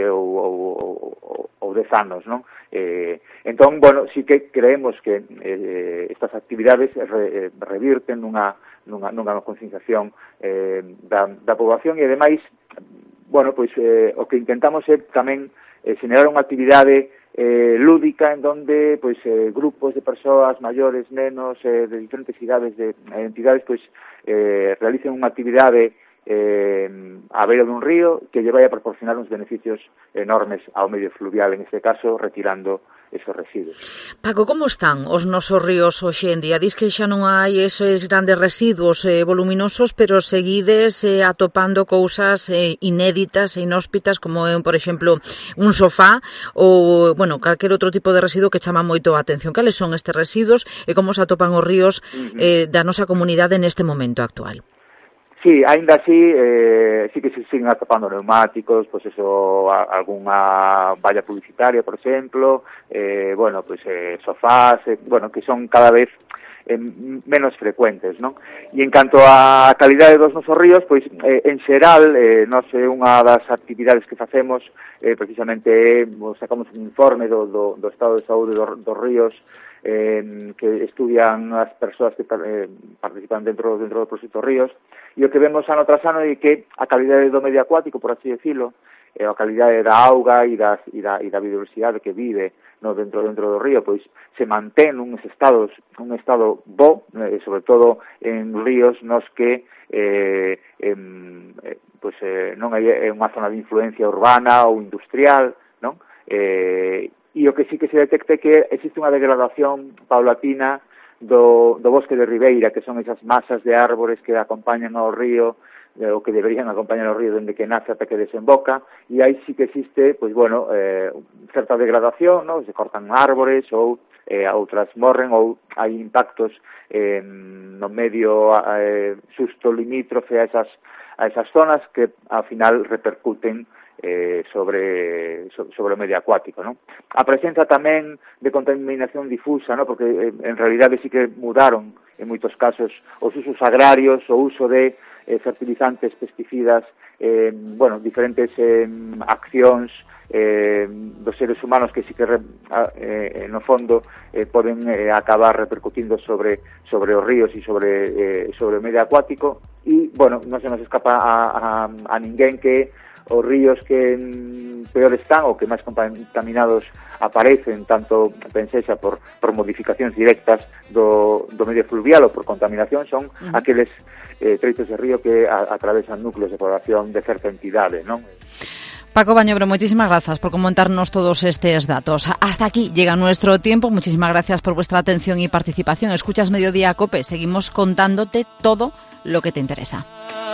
ou 10 anos, non? Entón, sí que creemos que estas actividades revirten nunha concienciación da poboación e, ademais, o que intentamos é tamén xenerar unha actividade lúdica en donde grupos de persoas maiores, nenos de diferentes idades de entidades realicen unha actividade a beira dun río que lle vai a proporcionar uns beneficios enormes ao medio fluvial, en este caso retirando esos residuos. Paco, como están os nosos ríos hoxe en día? Dis que xa non hai esos grandes residuos voluminosos, pero seguides atopando cousas inéditas e inhóspitas, como, por exemplo, un sofá ou, bueno, calquer outro tipo de residuo que chama moito a atención. Cales son estes residuos e como se atopan os ríos da nosa comunidade neste momento actual? Sí, ainda así, sí que se siguen atopando neumáticos, pues eso, algunha valla publicitaria, por exemplo, bueno, pues sofás, bueno, que son cada vez menos frecuentes, non? E en canto á calidade dos nosos ríos, pois, en xeral, non sei, unha das actividades que facemos, precisamente, sacamos un informe do estado de saúde dos ríos, que estudian as persoas que participan dentro do proxecto Ríos, e o que vemos ano tras ano é que a calidade do medio acuático, por así decirlo, a calidade da auga e da biodiversidade que vive dentro do río, pois se mantén un estado bo, sobre todo en ríos nos que non hai unha zona de influencia urbana ou industrial, non? E o que sí que se detecta é que existe unha degradación paulatina do bosque de ribeira, que son esas masas de árbores que acompañan ao río, o que deberían acompañar ao río dende que nace ata que desemboca, e aí sí que existe, pois bueno, certa degradación, non? Se cortan árbores ou outras morren, ou hai impactos no medio xusto limítrofe a esas zonas que ao final repercuten sobre o medio acuático, ¿no? A presenza tamén de contaminación difusa, ¿no? Porque en realidade sí que mudaron en moitos casos os usos agrarios, o uso de fertilizantes, pesticidas, bueno, diferentes accións dos seres humanos que sí que no fondo poden acabar repercutindo sobre os ríos e sobre o medio acuático, e, bueno, non se nos escapa a ninguén que os ríos que peor están ou que máis contaminados aparecen, tanto pensexa por modificacións directas do medio fluvial ou por contaminación, son aqueles treitos de río que atravesan núcleos de población de certa entidade, non? Paco Bañobro, muchísimas gracias por comentarnos todos estos datos. Hasta aquí llega nuestro tiempo. Muchísimas gracias por vuestra atención y participación. Escuchas Mediodía COPE. Seguimos contándote todo lo que te interesa.